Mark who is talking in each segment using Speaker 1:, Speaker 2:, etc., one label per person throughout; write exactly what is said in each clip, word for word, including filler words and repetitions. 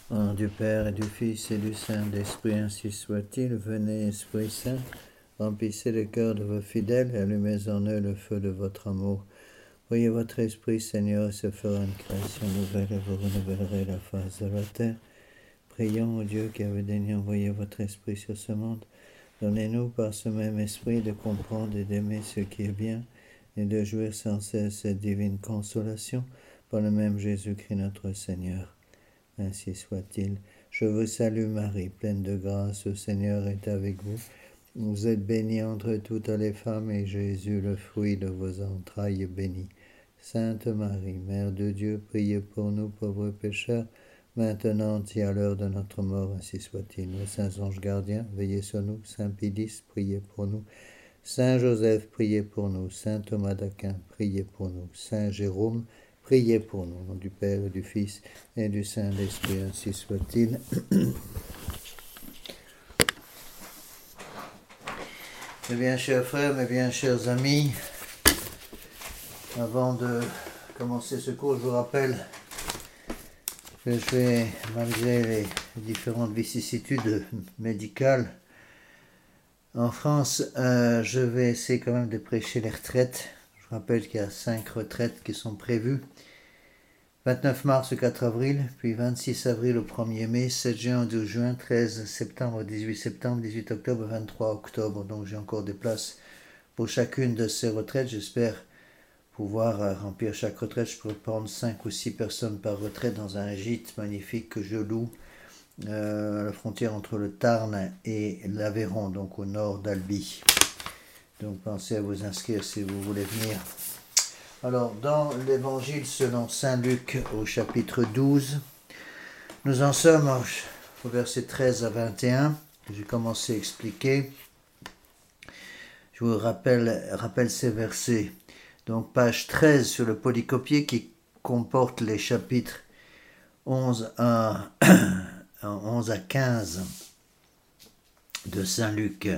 Speaker 1: Au nom du Père et du Fils et du Saint-Esprit, ainsi soit-il. Venez, Esprit Saint, remplissez le cœur de vos fidèles et allumez en eux le feu de votre amour. Voyez votre Esprit, Seigneur, et se fera une création nouvelle et vous renouvellerez la face de la terre. Prions au Dieu qui avait daigné envoyer votre Esprit sur ce monde. Donnez-nous par ce même Esprit de comprendre et d'aimer ce qui est bien et de jouir sans cesse cette divine consolation par le même Jésus-Christ notre Seigneur. Ainsi soit-il. Je vous salue Marie, pleine de grâce, le Seigneur est avec vous. Vous êtes bénie entre toutes les femmes, et Jésus, le fruit de vos entrailles, est béni. Sainte Marie, Mère de Dieu, priez pour nous pauvres pécheurs, maintenant et à l'heure de notre mort, ainsi soit-il. Les saints anges gardiens, veillez sur nous. Saint Pie-X, priez pour nous. Saint Joseph, priez pour nous. Saint Thomas d'Aquin, priez pour nous. Saint Jérôme, priez pour nous, au nom du Père et du Fils et du Saint-Esprit, ainsi soit-il. Mes bien chers frères, mes bien chers amis, avant de commencer ce cours, je vous rappelle que je vais, malgré les différentes vicissitudes médicales en France, euh, je vais essayer quand même de prêcher les retraites. Je rappelle qu'il y a cinq retraites qui sont prévues. vingt-neuf mars au quatre avril, puis vingt-six avril au premier mai, sept juin au douze juin, treize septembre au dix-huit septembre, dix-huit octobre au vingt-trois octobre. Donc j'ai encore des places pour chacune de ces retraites. J'espère pouvoir remplir chaque retraite. Je pourrais prendre cinq ou six personnes par retraite dans un gîte magnifique que je loue euh, à la frontière entre le Tarn et l'Aveyron, donc au nord d'Albi. Donc pensez à vous inscrire si vous voulez venir. Alors, dans l'évangile selon saint Luc au chapitre douze, nous en sommes au verset treize à vingt et un, que j'ai commencé à expliquer. Je vous rappelle, rappelle ces versets. Donc, page treize sur le polycopier qui comporte les chapitres onze à quinze de saint Luc.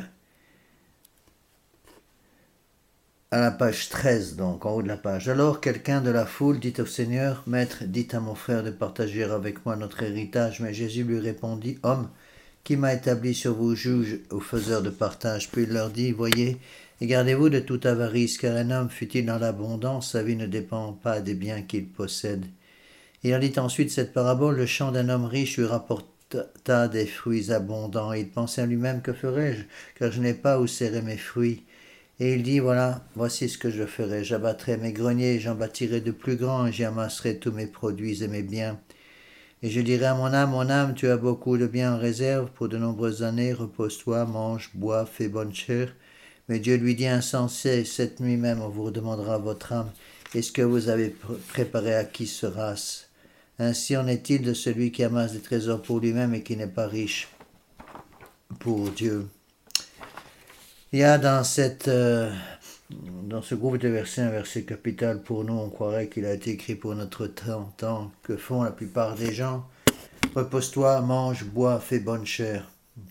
Speaker 1: À la page treize, donc, en haut de la page. Alors, quelqu'un de la foule dit au Seigneur, « Maître, dites à mon frère de partager avec moi notre héritage. » Mais Jésus lui répondit, « Homme, qui m'a établi sur vous juges ou faiseurs de partage ?» Puis il leur dit, « Voyez, et gardez-vous de toute avarice, car un homme, fût-il dans l'abondance, sa vie ne dépend pas des biens qu'il possède. » Il leur dit ensuite cette parabole, « Le champ d'un homme riche lui rapporta des fruits abondants. Et il pensait à lui-même, que ferai-je, car je n'ai pas où serrer mes fruits. » Et il dit, voilà, voici ce que je ferai. J'abattrai mes greniers, j'en bâtirai de plus grands, et j'y amasserai tous mes produits et mes biens. Et je dirai à mon âme, mon âme, tu as beaucoup de biens en réserve pour de nombreuses années, repose-toi, mange, bois, fais bonne chère. Mais Dieu lui dit, insensé, cette nuit même, on vous redemandera votre âme. Est-ce que vous avez préparé à qui sera-ce? Ainsi en est-il de celui qui amasse des trésors pour lui-même et qui n'est pas riche pour Dieu. Il y a dans, cette, euh, dans ce groupe de versets un verset capital pour nous. On croirait qu'il a été écrit pour notre temps, temps que font la plupart des gens. Repose-toi, mange, bois, fais bonne chère.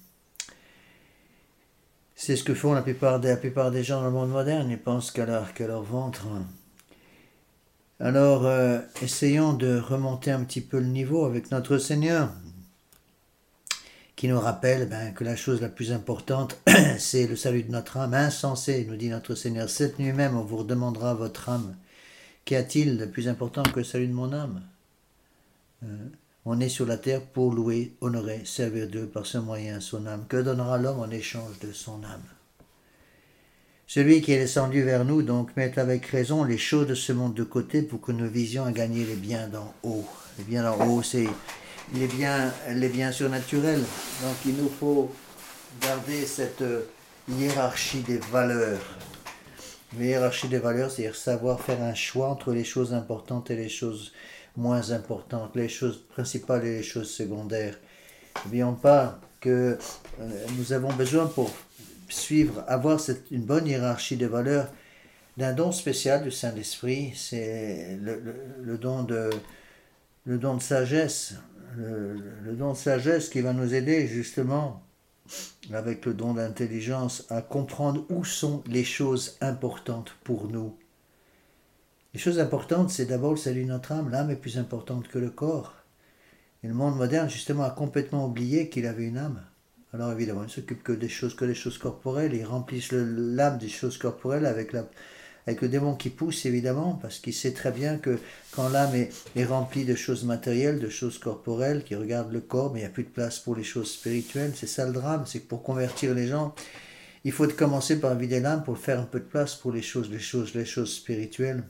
Speaker 1: C'est ce que font la plupart des, la plupart des gens dans le monde moderne. Ils pensent qu'à leur, qu'à leur ventre. Alors, euh, essayons de remonter un petit peu le niveau avec notre Seigneur, qui nous rappelle ben, que la chose la plus importante, c'est le salut de notre âme. Insensé, nous dit notre Seigneur, cette nuit même, on vous redemandera votre âme. Qu'y a-t-il de plus important que le salut de mon âme? euh, On est sur la terre pour louer, honorer, servir Dieu par ce moyen, son âme. Que donnera l'homme en échange de son âme? Celui qui est descendu vers nous, donc, met avec raison les choses de ce monde de côté pour que nous visions à gagner les biens d'en haut. Les biens d'en haut, c'est les biens, les biens surnaturels. Donc il nous faut garder cette hiérarchie des valeurs. La hiérarchie des valeurs, c'est-à-dire savoir faire un choix entre les choses importantes et les choses moins importantes, les choses principales et les choses secondaires. N'oublions pas que nous avons besoin pour suivre, avoir cette, une bonne hiérarchie des valeurs, d'un don spécial du Saint-Esprit, c'est le, le, le, don de, le don de sagesse. Le, le don de sagesse qui va nous aider justement, avec le don d'intelligence, à comprendre où sont les choses importantes pour nous. Les choses importantes, c'est d'abord le salut de notre âme. L'âme est plus importante que le corps. Et le monde moderne, justement, a complètement oublié qu'il avait une âme. Alors évidemment, il ne s'occupe que des choses, que des choses corporelles, ils remplissent l'âme des choses corporelles avec, la, avec le démon qui pousse, évidemment, parce qu'il sait très bien que quand l'âme est, est remplie de choses matérielles, de choses corporelles, qui regardent le corps, mais il n'y a plus de place pour les choses spirituelles. C'est ça le drame, c'est que pour convertir les gens, il faut commencer par vider l'âme pour faire un peu de place pour les choses, les choses, les choses spirituelles.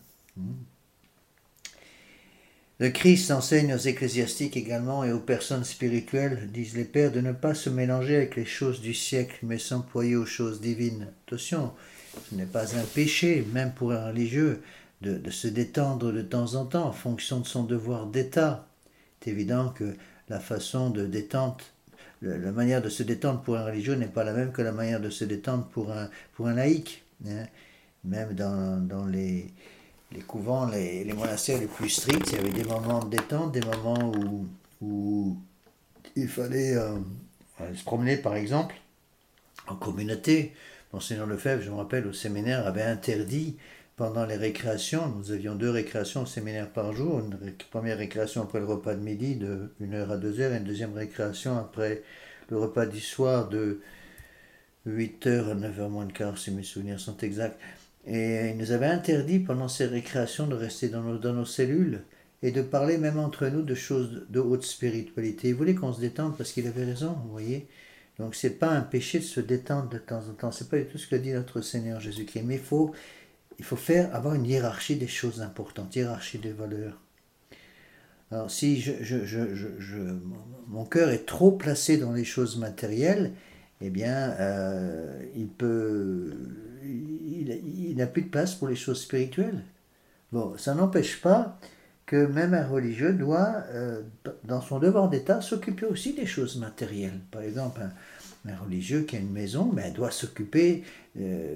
Speaker 1: Le Christ enseigne aux ecclésiastiques également et aux personnes spirituelles, disent les pères, de ne pas se mélanger avec les choses du siècle, mais s'employer aux choses divines. Attention, ce n'est pas un péché, même pour un religieux, de, de se détendre de temps en temps en fonction de son devoir d'état. C'est évident que la façon de détente, la manière de se détendre pour un religieux n'est pas la même que la manière de se détendre pour un, pour un laïc. Hein. Même dans, dans les... les couvents, les, les monastères les plus stricts, il y avait des moments de détente, des moments où, où il fallait euh, se promener, par exemple, en communauté. Monseigneur Lefebvre, je me rappelle, au séminaire, avait interdit, pendant les récréations, nous avions deux récréations au séminaire par jour, une ré première récréation après le repas de midi de une heure à deux heures, et une deuxième récréation après le repas du soir de huit heures à neuf heures moins de quart, si mes souvenirs sont exacts. Et il nous avait interdit pendant ces récréations de rester dans nos, dans nos cellules et de parler même entre nous de choses de haute spiritualité. Il voulait qu'on se détende parce qu'il avait raison, vous voyez. Donc c'est pas un péché de se détendre de temps en temps. C'est pas du tout ce que dit notre Seigneur Jésus-Christ. Mais il faut, il faut faire, avoir une hiérarchie des choses importantes, hiérarchie des valeurs. Alors si je, je, je, je, je, mon cœur est trop placé dans les choses matérielles, eh bien, euh, il peut, il, il n'a plus de place pour les choses spirituelles. Bon, ça n'empêche pas que même un religieux doit, euh, dans son devoir d'état, s'occuper aussi des choses matérielles. Par exemple, un, un religieux qui a une maison, ben, doit s'occuper euh,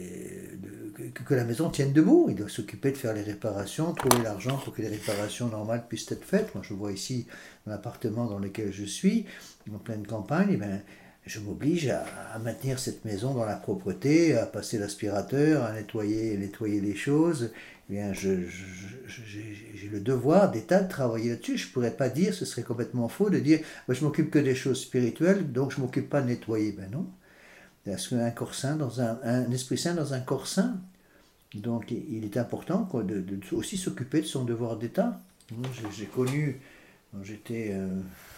Speaker 1: de, que, que la maison tienne debout. Il doit s'occuper de faire les réparations, trouver l'argent pour que les réparations normales puissent être faites. Moi, je vois ici l'appartement dans lequel je suis, en pleine campagne, ben, je m'oblige à, à maintenir cette maison dans la propreté, à passer l'aspirateur, à nettoyer, nettoyer les choses. Eh bien, je, je, je, j'ai le devoir d'état de travailler là-dessus. Je ne pourrais pas dire, ce serait complètement faux de dire bah, je m'occupe que des choses spirituelles, donc je ne m'occupe pas de nettoyer. Ben non. Parce qu'un corps sain dans un, un esprit sain dans un corps sain. Donc il est important quoi, de, de aussi s'occuper de son devoir d'état. J'ai connu, quand j'étais euh,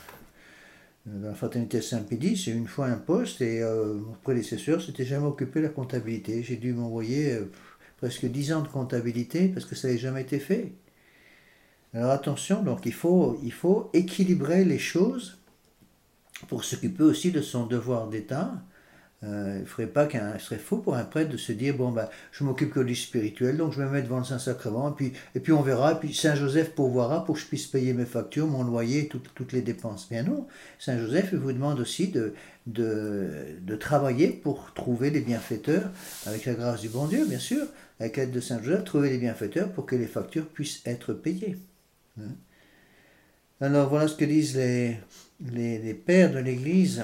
Speaker 1: dans la fraternité Saint-Pédis, j'ai eu une fois un poste et euh, mon prédécesseur s'était jamais occupé de la comptabilité. J'ai dû m'envoyer euh, presque dix ans de comptabilité parce que ça n'avait jamais été fait. Alors attention, donc il faut, il faut équilibrer les choses pour s'occuper aussi de son devoir d'état. Euh, il ferait pas qu'un, ce serait faux pour un prêtre de se dire bon ben je m'occupe que du spirituel donc je me mets devant le Saint-Sacrement et puis, et puis on verra, et puis Saint-Joseph pourvoira pour que je puisse payer mes factures, mon loyer, tout, toutes les dépenses. Bien non, Saint-Joseph vous demande aussi de, de, de travailler pour trouver des bienfaiteurs avec la grâce du bon Dieu, bien sûr, avec l'aide de Saint-Joseph, trouver des bienfaiteurs pour que les factures puissent être payées. Hein? Alors voilà ce que disent les, les, les pères de l'Église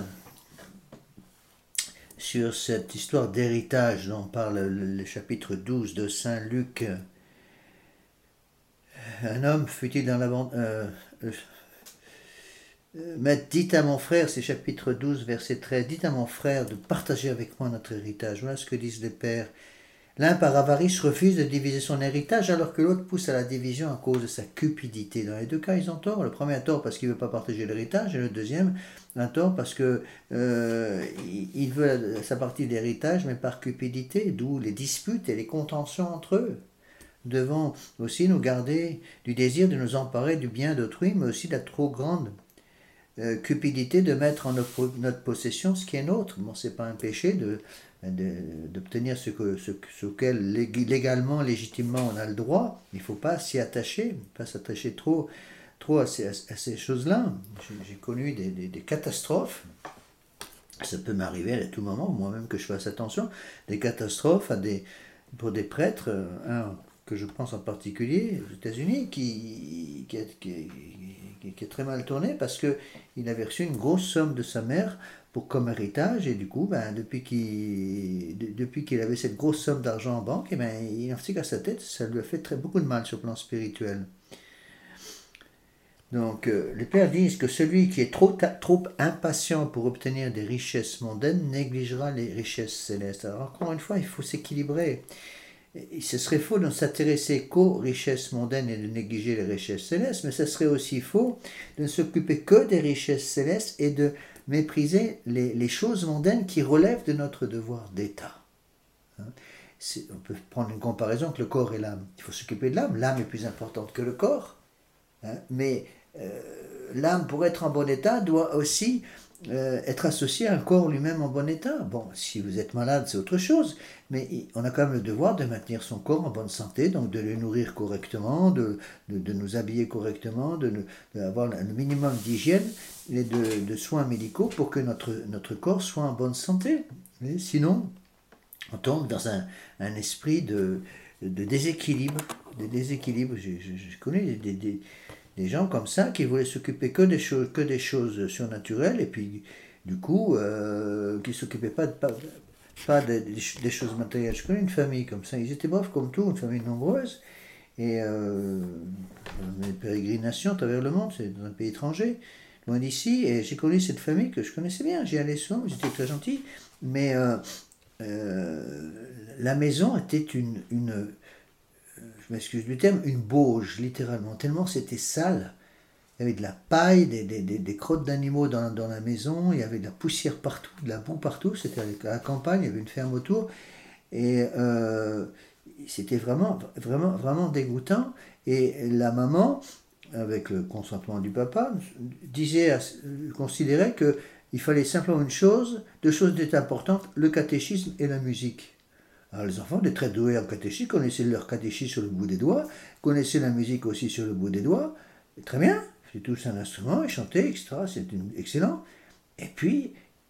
Speaker 1: sur cette histoire d'héritage dont parle le, le chapitre douze de Saint Luc. Un homme, fut-il dans la bande... Euh, euh, mais dites à mon frère, c'est chapitre douze, verset treize, dites à mon frère de partager avec moi notre héritage. Voilà ce que disent les pères. L'un, par avarice, refuse de diviser son héritage alors que l'autre pousse à la division à cause de sa cupidité. Dans les deux cas, ils ont tort. Le premier a tort parce qu'il ne veut pas partager l'héritage et le deuxième a tort parce qu'il euh, veut sa partie de l'héritage mais par cupidité, d'où les disputes et les contentions entre eux. Nous devons aussi nous garder du désir de nous emparer du bien d'autrui, mais aussi de la trop grande euh, cupidité de mettre en notre, notre possession ce qui est nôtre. Bon, ce n'est pas un péché de... d'obtenir ce, que, ce, ce auquel légalement, légitimement on a le droit. Il ne faut pas s'y attacher, pas s'attacher trop, trop à ces, à ces choses-là. J'ai connu des, des, des catastrophes, ça peut m'arriver à tout moment, moi-même que je fasse attention, des catastrophes à des, pour des prêtres, un que je pense en particulier aux États-Unis, qui, qui, qui, qui, qui est très mal tourné parce qu'il avait reçu une grosse somme de sa mère pour, comme héritage, et du coup, ben, depuis qu'il depuis qu'il avait cette grosse somme d'argent en banque, et ben, il en fait qu'à sa tête, ça lui a fait très, beaucoup de mal sur le plan spirituel. Donc, euh, les pères disent que celui qui est trop, trop impatient pour obtenir des richesses mondaines négligera les richesses célestes. Alors, encore une fois, il faut s'équilibrer. Et ce serait faux de ne s'intéresser qu'aux richesses mondaines et de négliger les richesses célestes, mais ce serait aussi faux de ne s'occuper que des richesses célestes et de mépriser les, les choses mondaines qui relèvent de notre devoir d'État. Hein? On peut prendre une comparaison entre le corps et l'âme. Il faut s'occuper de l'âme. L'âme est plus importante que le corps. Hein? Mais euh, l'âme, pour être en bon état, doit aussi euh, être associée à un corps lui-même en bon état. Bon, si vous êtes malade, c'est autre chose. Mais on a quand même le devoir de maintenir son corps en bonne santé, donc de le nourrir correctement, de, de, de nous habiller correctement, de, de avoir le minimum d'hygiène et de, de soins médicaux pour que notre, notre corps soit en bonne santé. Et sinon, on tombe dans un, un esprit de, de déséquilibre. De déséquilibre. Je, je, je connais des, des, des gens comme ça qui voulaient s'occuper que des choses, que des choses surnaturelles et puis du coup, euh, qui ne s'occupaient pas, de, pas, pas des, des choses matérielles. Je connais une famille comme ça. Ils étaient braves comme tout, une famille nombreuse. Et euh, des pérégrinations à travers le monde, c'est dans un pays étranger, loin d'ici. Et j'ai connu cette famille que je connaissais bien. J'y allais souvent, j'étais très gentil. Mais euh, euh, la maison était une, une je m'excuse du terme, une bauge, littéralement, tellement c'était sale. Il y avait de la paille, des, des, des, des crottes d'animaux dans, dans la maison, il y avait de la poussière partout, de la boue partout, c'était à la campagne, il y avait une ferme autour, et euh, c'était vraiment, vraiment, vraiment dégoûtant. Et la maman, avec le consentement du papa, disait, considérait qu'il fallait simplement une chose, deux choses étaient importantes, le catéchisme et la musique. Alors les enfants étaient très doués en catéchisme, connaissaient leur catéchisme sur le bout des doigts, connaissaient la musique aussi sur le bout des doigts, très bien, c'est tous un instrument, ils chantaient, et cetera, c'était excellent. Et puis,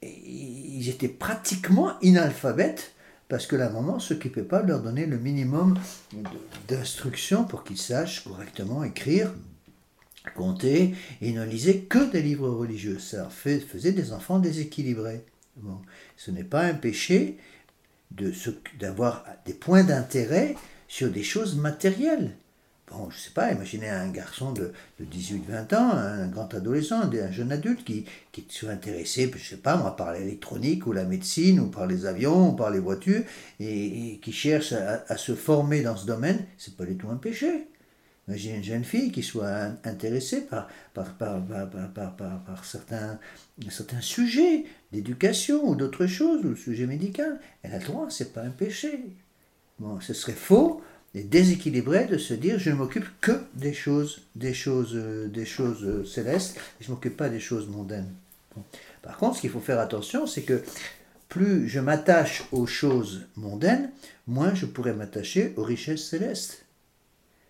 Speaker 1: ils étaient pratiquement inalphabètes, parce que la maman ne s'occupait pas de leur donner le minimum d'instructions pour qu'ils sachent correctement écrire, compter, et ne lisaient que des livres religieux. Ça faisait des enfants déséquilibrés. Bon, ce n'est pas un péché de d'avoir des points d'intérêt sur des choses matérielles. Bon, je ne sais pas, imaginez un garçon de, de dix-huit vingt ans, un grand adolescent, un jeune adulte qui, qui est intéressé, je ne sais pas moi, par l'électronique ou la médecine ou par les avions ou par les voitures et, et qui cherche à, à se former dans ce domaine, c'est pas du tout un péché. Imaginez une jeune fille qui soit intéressée par, par, par, par, par, par, par, par certains, certains sujets d'éducation ou d'autres choses, ou le sujet médical. Elle a le droit, c'est pas un péché. Bon, ce serait faux et déséquilibré de se dire je ne m'occupe que des choses, des choses, des choses célestes, et je ne m'occupe pas des choses mondaines. Bon. Par contre, ce qu'il faut faire attention, c'est que plus je m'attache aux choses mondaines, moins je pourrais m'attacher aux richesses célestes. Pourquoi ?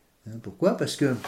Speaker 1: Parce que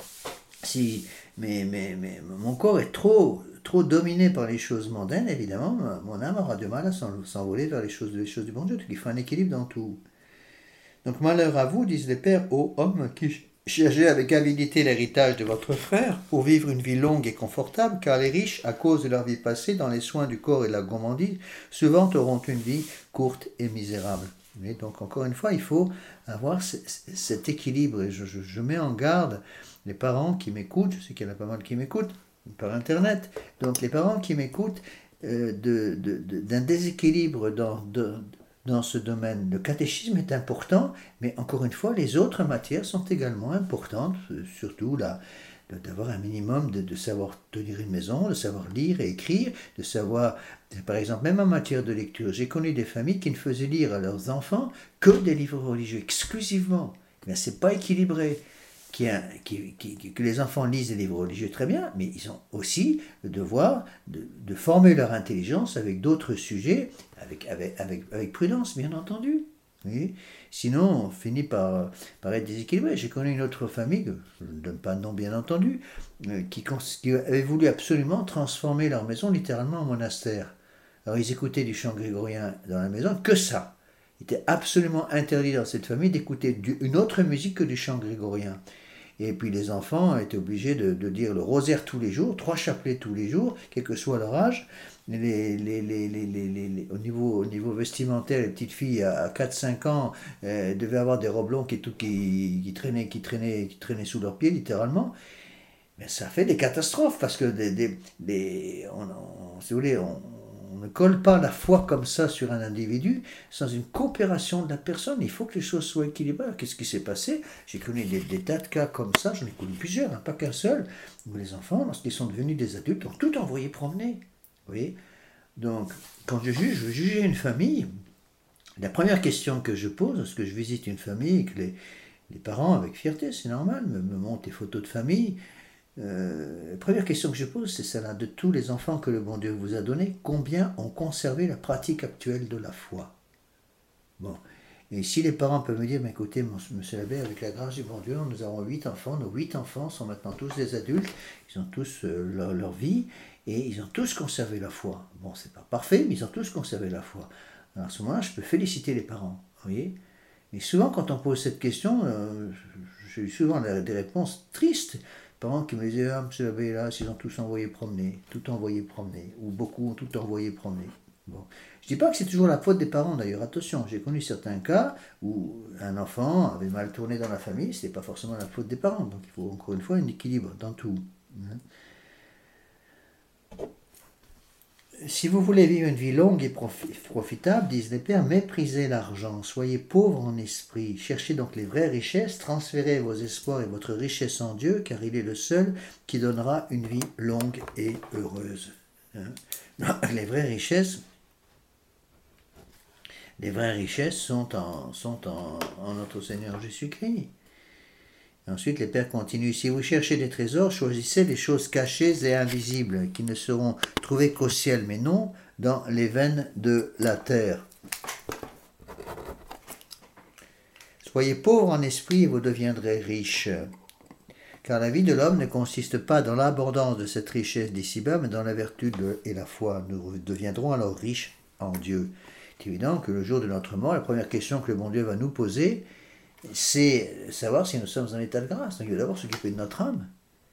Speaker 1: si mais, mais, mais mon corps est trop, trop dominé par les choses mondaines, évidemment, mon âme aura du mal à s'envoler vers les choses, les choses du bon Dieu. Donc il faut un équilibre dans tout. Donc malheur à vous, disent les pères, ô hommes qui cherchez avec avidité l'héritage de votre frère pour vivre une vie longue et confortable, car les riches, à cause de leur vie passée dans les soins du corps et de la gourmandise, souvent auront une vie courte et misérable. Mais donc, encore une fois, il faut avoir c- cet équilibre. Et je, je, je mets en garde les parents qui m'écoutent, je sais qu'il y en a pas mal qui m'écoutent, par Internet, donc les parents qui m'écoutent, euh, de, de, de, d'un déséquilibre dans, de, dans ce domaine. Le catéchisme est important, mais encore une fois, les autres matières sont également importantes, surtout là, d'avoir un minimum de, de savoir tenir une maison, de savoir lire et écrire, de savoir, par exemple, même en matière de lecture, j'ai connu des familles qui ne faisaient lire à leurs enfants que des livres religieux, exclusivement. Mais c'est pas équilibré. Qui, qui, qui, que les enfants lisent des livres religieux, très bien, mais ils ont aussi le devoir de, de former leur intelligence avec d'autres sujets, avec, avec, avec, avec prudence, bien entendu. Oui. Sinon, on finit par, par être déséquilibré. J'ai connu une autre famille, je ne donne pas de nom bien entendu, qui, qui avait voulu absolument transformer leur maison littéralement en monastère. Alors ils écoutaient du chant grégorien dans la maison, que ça. Il était absolument interdit dans cette famille d'écouter du, une autre musique que du chant grégorien. Et puis les enfants étaient obligés de, de dire le rosaire tous les jours, trois chapelets tous les jours, quel que soit leur âge. Les, les, les, les, les, les, au, niveau, au niveau vestimentaire, les petites filles à quatre cinq ans euh, devaient avoir des robes longues qui, qui, qui, traînaient, qui, traînaient, qui traînaient sous leurs pieds, littéralement. mais ça fait des catastrophes, parce que des, des, des- on, on- si vous voulez, on, on ne colle pas la foi comme ça sur un individu sans une coopération de la personne. Il faut que les choses soient équilibrées. Qu'est-ce qui s'est passé? J'ai connu des, des tas de cas comme ça, j'en ai connu plusieurs, hein, pas qu'un seul, où les enfants, lorsqu'ils sont devenus des adultes, ont tout envoyé promener. Vous voyez? Donc, quand je juge, je veux juger une famille. La première question que je pose lorsque je visite une famille et que les, les parents, avec fierté, c'est normal, me, me montrent des photos de famille, euh, la première question que je pose, c'est celle-là. De tous les enfants que le bon Dieu vous a donnés, combien ont conservé la pratique actuelle de la foi? Bon. Et si les parents peuvent me dire, mais écoutez, monsieur l'abbé, avec la grâce du bon Dieu, nous avons huit enfants, nos huit enfants sont maintenant tous des adultes, ils ont tous euh, leur, leur vie, et ils ont tous conservé la foi. Bon, c'est pas parfait, mais ils ont tous conservé la foi. Alors à ce moment-là, je peux féliciter les parents, vous voyez. Et souvent, quand on pose cette question, euh, j'ai eu souvent des réponses tristes. Parents qui me disaient, ah, monsieur l'abbé, là, ils ont tous envoyé promener, tout envoyé promener, ou beaucoup ont tout envoyé promener. Bon. Je ne dis pas que c'est toujours la faute des parents d'ailleurs, attention, j'ai connu certains cas où un enfant avait mal tourné dans la famille, ce n'est pas forcément la faute des parents, donc il faut encore une fois un équilibre dans tout. Si vous voulez vivre une vie longue et profitable, disent les pères, méprisez l'argent, soyez pauvres en esprit, cherchez donc les vraies richesses, transférez vos espoirs et votre richesse en Dieu, car il est le seul qui donnera une vie longue et heureuse. Les vraies richesses, les vraies richesses sont en, sont en, en notre Seigneur Jésus-Christ. Ensuite, les pères continuent. Si vous cherchez des trésors, choisissez les choses cachées et invisibles, qui ne seront trouvées qu'au ciel, mais non dans les veines de la terre. Soyez pauvres en esprit et vous deviendrez riches. Car la vie de l'homme ne consiste pas dans l'abondance de cette richesse d'ici-bas, mais dans la vertu de, et la foi. Nous deviendrons alors riches en Dieu. C'est évident que le jour de notre mort, la première question que le bon Dieu va nous poser, c'est savoir si nous sommes en état de grâce. Donc il va d'abord s'occuper de notre âme.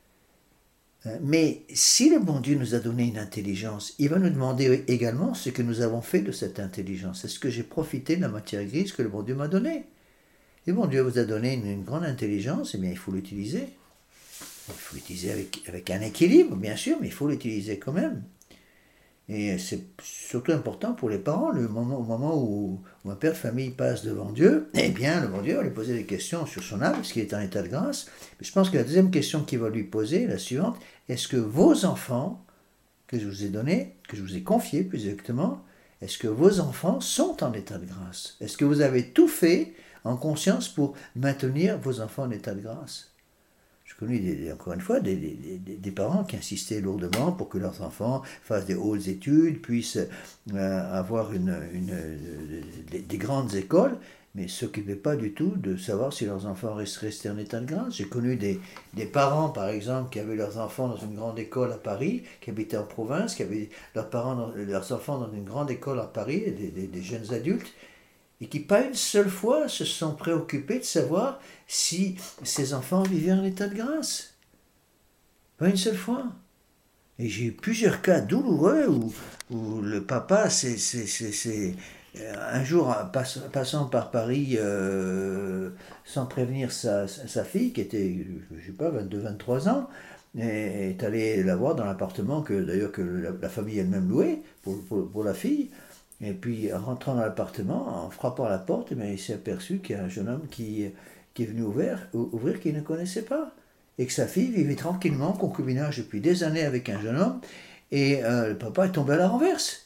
Speaker 1: Mais si le bon Dieu nous a donné une intelligence, il va nous demander également ce que nous avons fait de cette intelligence. Est-ce que j'ai profité de la matière grise que le bon Dieu m'a donnée? Et bon Dieu vous a donné une, une grande intelligence, et bien il faut l'utiliser. Il faut l'utiliser avec, avec un équilibre, bien sûr, mais il faut l'utiliser quand même. Et c'est surtout important pour les parents, le moment, au moment où, où un père de famille passe devant Dieu, eh bien, le bon Dieu va lui poser des questions sur son âme, est-ce qu'il est en état de grâce? Mais je pense que la deuxième question qu'il va lui poser est la suivante, est-ce que vos enfants, que je vous ai donnés, que je vous ai confiés plus exactement, est-ce que vos enfants sont en état de grâce? Est-ce que vous avez tout fait en conscience pour maintenir vos enfants en état de grâce? Je connais, des, encore une fois, des, des, des, parents qui insistaient lourdement pour que leurs enfants fassent des hautes études, puissent euh, avoir une, une, des, des grandes écoles, mais ne s'occupaient pas du tout de savoir si leurs enfants restaient en état de grâce. J'ai connu des, des parents, par exemple, qui avaient leurs enfants dans une grande école à Paris, qui habitaient en province, qui avaient leurs, parents dans, leurs enfants dans une grande école à Paris, des, des, des jeunes adultes, et qui pas une seule fois se sont préoccupés de savoir si ces enfants vivaient en état de grâce. Pas une seule fois. Et j'ai eu plusieurs cas douloureux où, où le papa, c'est, c'est, c'est, c'est un jour pass, passant par Paris euh, sans prévenir sa, sa fille, qui était, je sais pas, vingt-deux vingt-trois ans, est, est allé la voir dans l'appartement que d'ailleurs que la, la famille elle-même louait pour, pour, pour la fille. Et puis, en rentrant dans l'appartement, en frappant à la porte, eh il s'est aperçu qu'il y a un jeune homme qui, qui est venu ouvrir, ouvrir qu'il ne connaissait pas. Et que sa fille vivait tranquillement en concubinage depuis des années avec un jeune homme. Et euh, le papa est tombé à la renverse.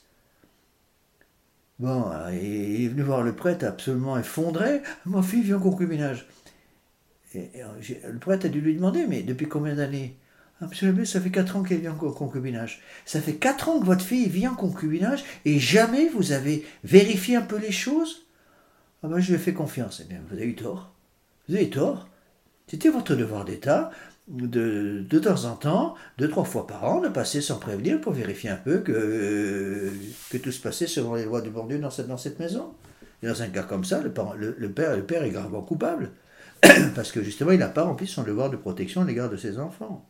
Speaker 1: Bon, il est venu voir le prêtre absolument effondré. Ma fille vit en concubinage. Et, et, le prêtre a dû lui demander, mais depuis combien d'années? Ah, monsieur l'abbé, ça fait quatre ans qu'elle vit en concubinage. Ça fait quatre ans que votre fille vit en concubinage et jamais vous avez vérifié un peu les choses? Ah ben, je lui ai fait confiance. Eh bien, vous avez eu tort. Vous avez eu tort. C'était votre devoir d'État de, de temps en temps, deux, trois fois par an, de passer sans prévenir pour vérifier un peu que, que tout se passait selon les lois du bon Dieu dans cette, dans cette maison. Et dans un cas comme ça, le, parent, le, le, père, le père est gravement coupable. Parce que justement, il n'a pas rempli son devoir de protection à l'égard de ses enfants.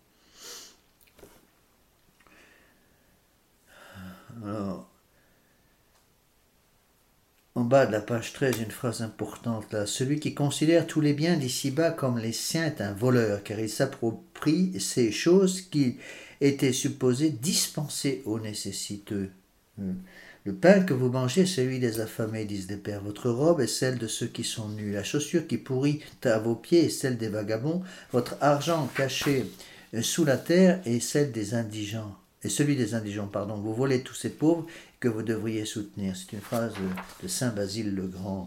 Speaker 1: Alors, en bas de la page treize, une phrase importante là. Celui qui considère tous les biens d'ici-bas comme les siens est un voleur, car il s'approprie ces choses qui étaient supposées dispensées aux nécessiteux. Le pain que vous mangez est celui des affamés, disent les pères. Votre robe est celle de ceux qui sont nus. La chaussure qui pourrit à vos pieds est celle des vagabonds. Votre argent caché sous la terre est celle des indigents. Et celui des indigents, pardon. Vous volez tous ces pauvres que vous devriez soutenir. C'est une phrase de, de saint Basile le Grand.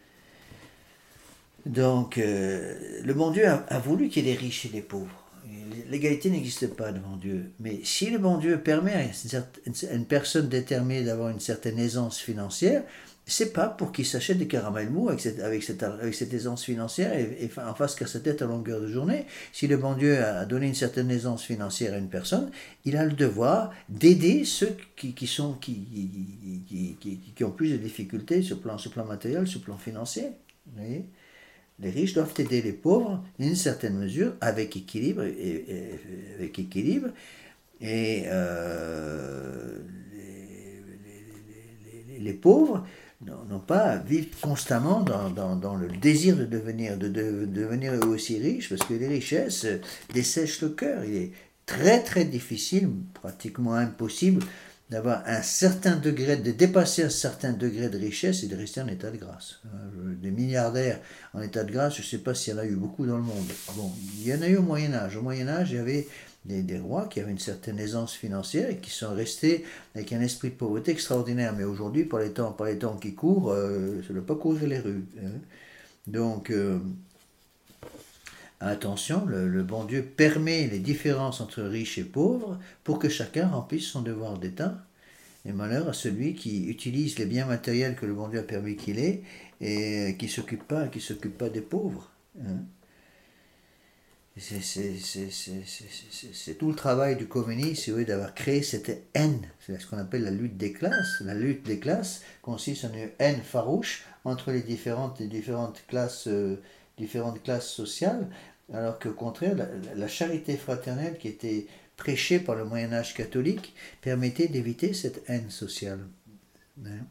Speaker 1: Donc, euh, le bon Dieu a, a voulu qu'il y ait des riches et des pauvres. L'égalité n'existe pas devant Dieu. Mais si le bon Dieu permet à une, certaine, une personne déterminée d'avoir une certaine aisance financière, c'est pas pour qu'il s'achète des caramels mous avec cette, avec cette, avec cette aisance financière et, et en fasse qu'à sa tête à longueur de journée. Si le bon Dieu a donné une certaine aisance financière à une personne, il a le devoir d'aider ceux qui, qui, sont, qui, qui, qui, qui ont plus de difficultés sur le plan, sur le plan matériel, sur le plan financier. Vous voyez ? Les riches doivent aider les pauvres, dans une certaine mesure, avec équilibre, et, et, avec équilibre, et euh, les, les, les, les pauvres n'ont pas à vivre constamment dans, dans, dans le désir de devenir, de, de, de devenir eux aussi riches, parce que les richesses dessèchent le cœur. Il est très très difficile, pratiquement impossible, d'avoir un certain degré, de dépasser un certain degré de richesse et de rester en état de grâce. Des milliardaires en état de grâce, je ne sais pas s'il y en a eu beaucoup dans le monde. Bon, il y en a eu au Moyen-Âge. Au Moyen-Âge, il y avait des, des rois qui avaient une certaine aisance financière et qui sont restés avec un esprit de pauvreté extraordinaire. Mais aujourd'hui, par les temps, par les temps qui courent, euh, ça ne doit pas courir les rues. Hein. Donc, euh, attention, le, le bon Dieu permet les différences entre riches et pauvres pour que chacun remplisse son devoir d'État. Et malheur à celui qui utilise les biens matériels que le bon Dieu a permis qu'il ait et qui ne s'occupe pas, qui s'occupe pas des pauvres. Hein. C'est, c'est, c'est, c'est, c'est, c'est tout le travail du communisme, c'est d'avoir créé cette haine. C'est ce qu'on appelle la lutte des classes. La lutte des classes consiste en une haine farouche entre les différentes, les différentes, classes, euh, différentes classes sociales, alors qu'au contraire, la, la charité fraternelle qui était prêchée par le Moyen-Âge catholique permettait d'éviter cette haine sociale. Hein.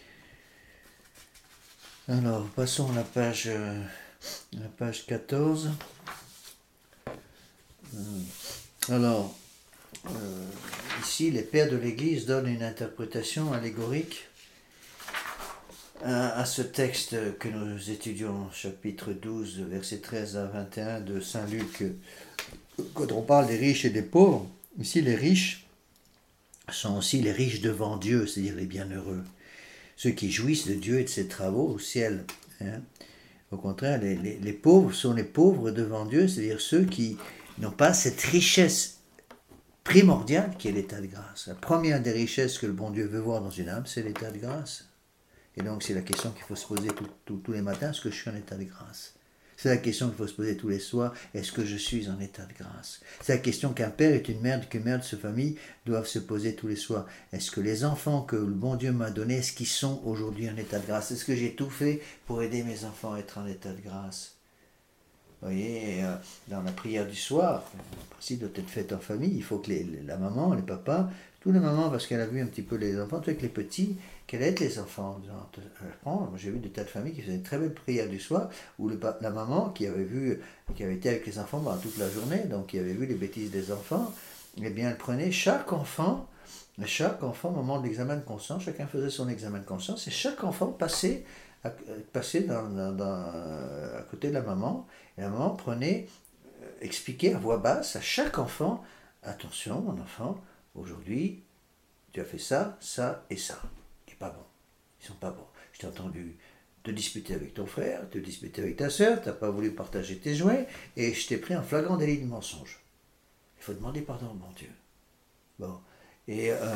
Speaker 1: Alors, passons à la page, euh, la page quatorze. Alors, euh, ici, les pères de l'Église donnent une interprétation allégorique à, à ce texte que nous étudions, chapitre douze, versets treize à vingt et un de saint Luc. Quand on parle des riches et des pauvres, ici, les riches sont aussi les riches devant Dieu, c'est-à-dire les bienheureux, ceux qui jouissent de Dieu et de ses travaux au ciel. Hein. Au contraire, les, les, les pauvres sont les pauvres devant Dieu, c'est-à-dire ceux qui n'ont pas cette richesse primordiale qui est l'état de grâce. La première des richesses que le bon Dieu veut voir dans une âme, c'est l'état de grâce. Et donc c'est la question qu'il faut se poser tout, tout, tous les matins, est-ce que je suis en état de grâce? C'est la question qu'il faut se poser tous les soirs, est-ce que je suis en état de grâce? C'est la question qu'un père et une mère, qu'une mère de sa famille doivent se poser tous les soirs. Est-ce que les enfants que le bon Dieu m'a donnés, est-ce qu'ils sont aujourd'hui en état de grâce? Est-ce que j'ai tout fait pour aider mes enfants à être en état de grâce? Vous voyez, dans la prière du soir, le principe doit être fait en famille, il faut que les, la maman, les papas, tous les mamans, parce qu'elle a vu un petit peu les enfants, avec les petits, qu'elle aide les enfants. Moi, j'ai vu des tas de familles qui faisaient une très belle prière du soir, où le, la maman, qui avait vu, qui avait été avec les enfants pendant toute la journée, donc qui avait vu les bêtises des enfants, eh bien, elle prenait chaque enfant, chaque enfant, au moment de l'examen de conscience, chacun faisait son examen de conscience, et chaque enfant passait à, passait dans, dans, dans, à côté de la maman, et la maman prenait, euh, expliquait à voix basse à chaque enfant, attention mon enfant, aujourd'hui tu as fait ça, ça et ça, qui n'est pas bon, ils sont pas bons. Je t'ai entendu te disputer avec ton frère, te disputer avec ta soeur, tu n'as pas voulu partager tes jouets, et je t'ai pris en flagrant délit de mensonge. Il faut demander pardon au bon Dieu. Bon, et euh,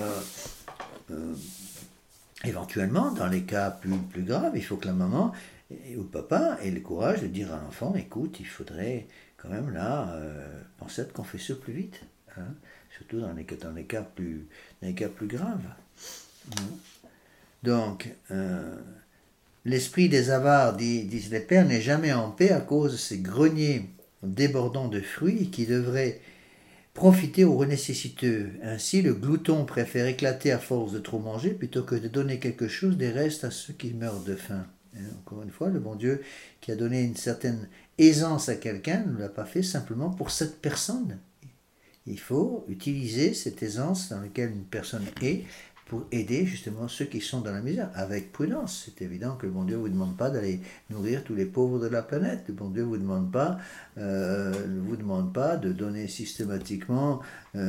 Speaker 1: euh, éventuellement, dans les cas plus, plus graves, il faut que la maman ou le papa ait le courage de dire à l'enfant, écoute, il faudrait quand même là euh, penser à te confesser au plus vite, hein, surtout dans les, dans les cas plus, dans les cas plus graves. Hein. Donc, euh, l'esprit des avares, disent les pères, n'est jamais en paix à cause de ces greniers débordants de fruits qui devraient profiter aux nécessiteux. Ainsi, le glouton préfère éclater à force de trop manger plutôt que de donner quelque chose des restes à ceux qui meurent de faim. Et encore une fois, le bon Dieu qui a donné une certaine aisance à quelqu'un ne l'a pas fait simplement pour cette personne. Il faut utiliser cette aisance dans laquelle une personne est pour aider justement ceux qui sont dans la misère, avec prudence. C'est évident que le bon Dieu ne vous demande pas d'aller nourrir tous les pauvres de la planète. Le bon Dieu ne vous demande pas, euh, ne vous demande pas de donner systématiquement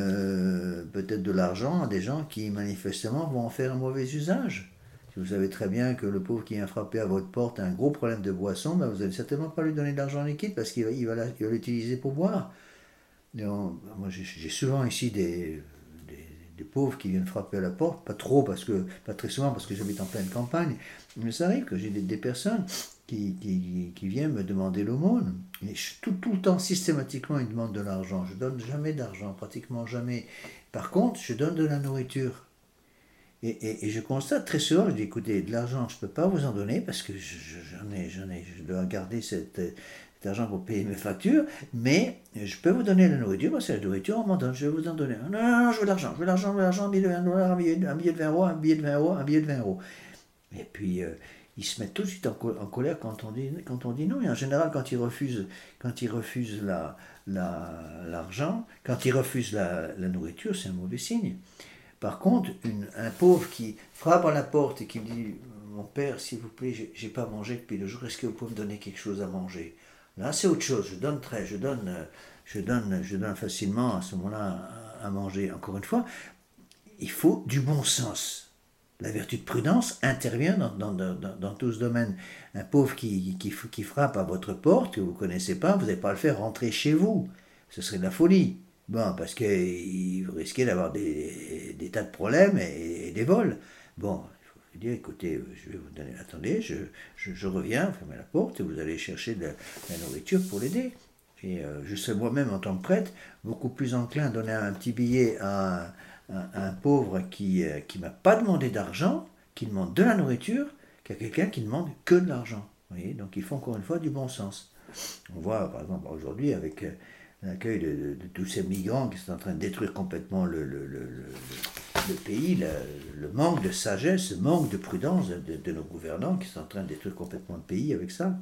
Speaker 1: euh, peut-être de l'argent à des gens qui manifestement vont en faire un mauvais usage. Si vous savez très bien que le pauvre qui vient frapper à votre porte a un gros problème de boisson, ben vous n'allez certainement pas lui donner de l'argent liquide parce qu'il va, il va, il va l'utiliser pour boire. Et on, moi j'ai souvent ici des... des pauvres qui viennent frapper à la porte, pas trop, parce que, pas très souvent parce que j'habite en pleine campagne, mais ça arrive que j'ai des, des personnes qui, qui, qui viennent me demander l'aumône. Et je, tout, tout le temps, systématiquement, ils demandent de l'argent. Je donne jamais d'argent, pratiquement jamais. Par contre, je donne de la nourriture. Et, et, et je constate très souvent, je dis, écoutez, de l'argent, je ne peux pas vous en donner parce que j'en ai, j'en ai, je dois garder cette, cet argent pour payer mes factures, mais je peux vous donner la nourriture, parce que la nourriture, on m'en donne, je vais vous en donner. Non, non, non, je veux de l'argent, je veux de l'argent, je veux de l'argent, un billet de vingt dollars, un billet, un billet de vingt euros, un billet de vingt euros, un billet de vingt euros. Et puis, euh, ils se mettent tout de suite en, en colère quand on, dit, quand on dit non. Et en général, quand ils refusent, quand ils refusent la, la, l'argent, quand ils refusent la, la nourriture, c'est un mauvais signe. Par contre, une, un pauvre qui frappe à la porte et qui me dit « Mon père, s'il vous plaît, j'ai, j'ai pas mangé depuis le jour, est-ce que vous pouvez me donner quelque chose à manger ?» Là, c'est autre chose. Je donne très, je donne, je donne, je donne facilement à ce moment-là à, à manger. Encore une fois, il faut du bon sens. La vertu de prudence intervient dans, dans, dans, dans tout ce domaine. Un pauvre qui, qui, qui frappe à votre porte, que vous ne connaissez pas, vous n'allez pas le faire rentrer chez vous. Ce serait de la folie. Bon, parce que vous risquez d'avoir des, des tas de problèmes et, et des vols. Bon, il faut lui dire, écoutez, je vais vous donner, attendez, je, je, je reviens, fermez la porte et vous allez chercher de la, de la nourriture pour l'aider. Et euh, je serai moi-même en tant que prêtre beaucoup plus enclin à donner un petit billet à, à, à un pauvre qui ne euh, m'a pas demandé d'argent, qui demande de la nourriture, qu'à quelqu'un qui ne demande que de l'argent. Vous voyez, donc il faut encore une fois du bon sens. On voit par exemple aujourd'hui avec... Euh, l'accueil de, de, de tous ces migrants qui sont en train de détruire complètement le, le, le, le, le pays, le, le manque de sagesse, le manque de prudence de, de nos gouvernants qui sont en train de détruire complètement le pays avec ça.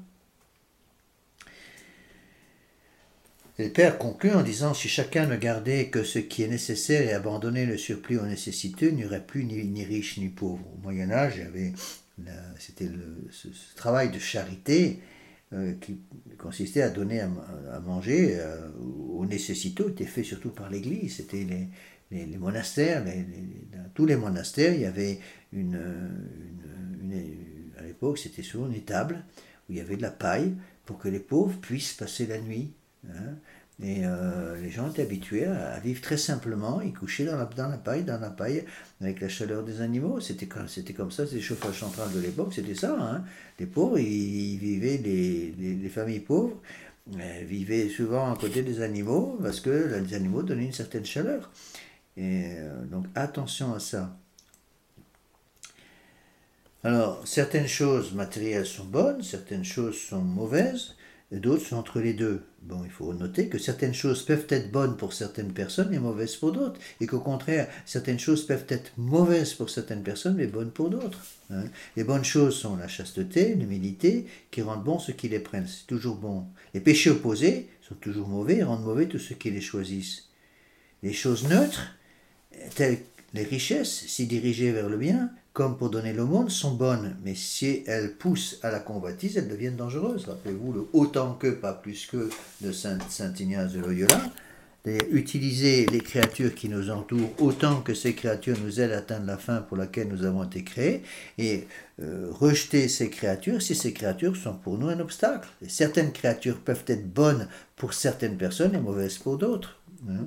Speaker 1: Et le Père conclut en disant « Si chacun ne gardait que ce qui est nécessaire et abandonnait le surplus aux nécessiteux, il n'y aurait plus ni, ni riches ni pauvres. » Au Moyen-Âge, il y avait la, c'était le, ce, ce travail de charité Euh, qui consistait à donner à, à manger euh, aux nécessiteux, était fait surtout par l'Église. C'était les, les, les monastères, les, les, dans tous les monastères, il y avait une, une, une à l'époque, c'était souvent une étable où il y avait de la paille pour que les pauvres puissent passer la nuit. Hein. Et euh, les gens étaient habitués à, à vivre très simplement, ils couchaient dans la, dans la paille, dans la paille, avec la chaleur des animaux. C'était comme, c'était comme ça, c'était le chauffage central de l'époque, c'était ça. Hein. Les pauvres, ils, ils vivaient, les, les, les familles pauvres euh, vivaient souvent à côté des animaux, parce que les animaux donnaient une certaine chaleur. Et euh, donc attention à ça. Alors, certaines choses matérielles sont bonnes, certaines choses sont mauvaises, et d'autres sont entre les deux. Bon, il faut noter que certaines choses peuvent être bonnes pour certaines personnes et mauvaises pour d'autres, et qu'au contraire, certaines choses peuvent être mauvaises pour certaines personnes mais bonnes pour d'autres. Hein. Les bonnes choses sont la chasteté, l'humilité, qui rendent bons ceux qui les prennent, c'est toujours bon. Les péchés opposés sont toujours mauvais et rendent mauvais tous ceux qui les choisissent. Les choses neutres, telles les richesses, si dirigées vers le bien, comme pour donner l'aumône, sont bonnes, mais si elles poussent à la convoitise, elles deviennent dangereuses. Rappelez-vous le autant que, pas plus que, de Saint, Saint Ignace de Loyola. Utiliser les créatures qui nous entourent autant que ces créatures nous aident à atteindre la fin pour laquelle nous avons été créés, et euh, rejeter ces créatures si ces créatures sont pour nous un obstacle. Et certaines créatures peuvent être bonnes pour certaines personnes et mauvaises pour d'autres. Hein.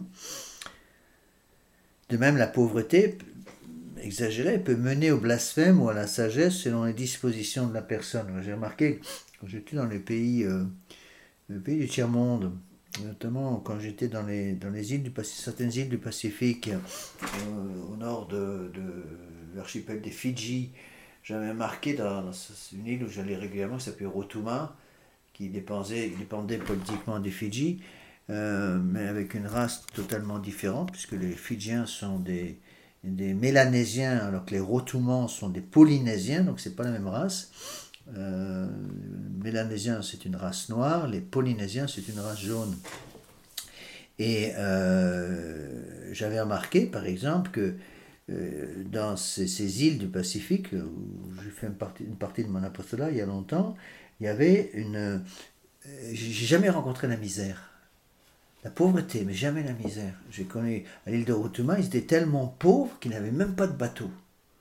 Speaker 1: De même, la pauvreté exagérée peut mener au blasphème ou à la sagesse selon les dispositions de la personne. J'ai remarqué, quand j'étais dans les pays, euh, les pays du tiers-monde, notamment quand j'étais dans les, dans les îles du Pacifique, certaines îles du Pacifique, euh, au nord de, de l'archipel des Fidji, j'avais remarqué dans, dans une île où j'allais régulièrement, qui s'appelait Rotuma, qui dépendait, dépendait politiquement des Fidji, euh, mais avec une race totalement différente, puisque les Fidjiens sont des, des Mélanésiens, alors que les Rotumans sont des Polynésiens, donc c'est pas la même race. Euh, les Mélanésiens, c'est une race noire, les Polynésiens, c'est une race jaune. Et euh, j'avais remarqué, par exemple, que euh, dans ces, ces îles du Pacifique, où j'ai fait une partie, une partie de mon apostolat il y a longtemps, il y avait une... euh, j'ai jamais rencontré la misère. La pauvreté, mais jamais la misère. J'ai connu à l'île de Rotuma, ils étaient tellement pauvres qu'ils n'avaient même pas de bateau,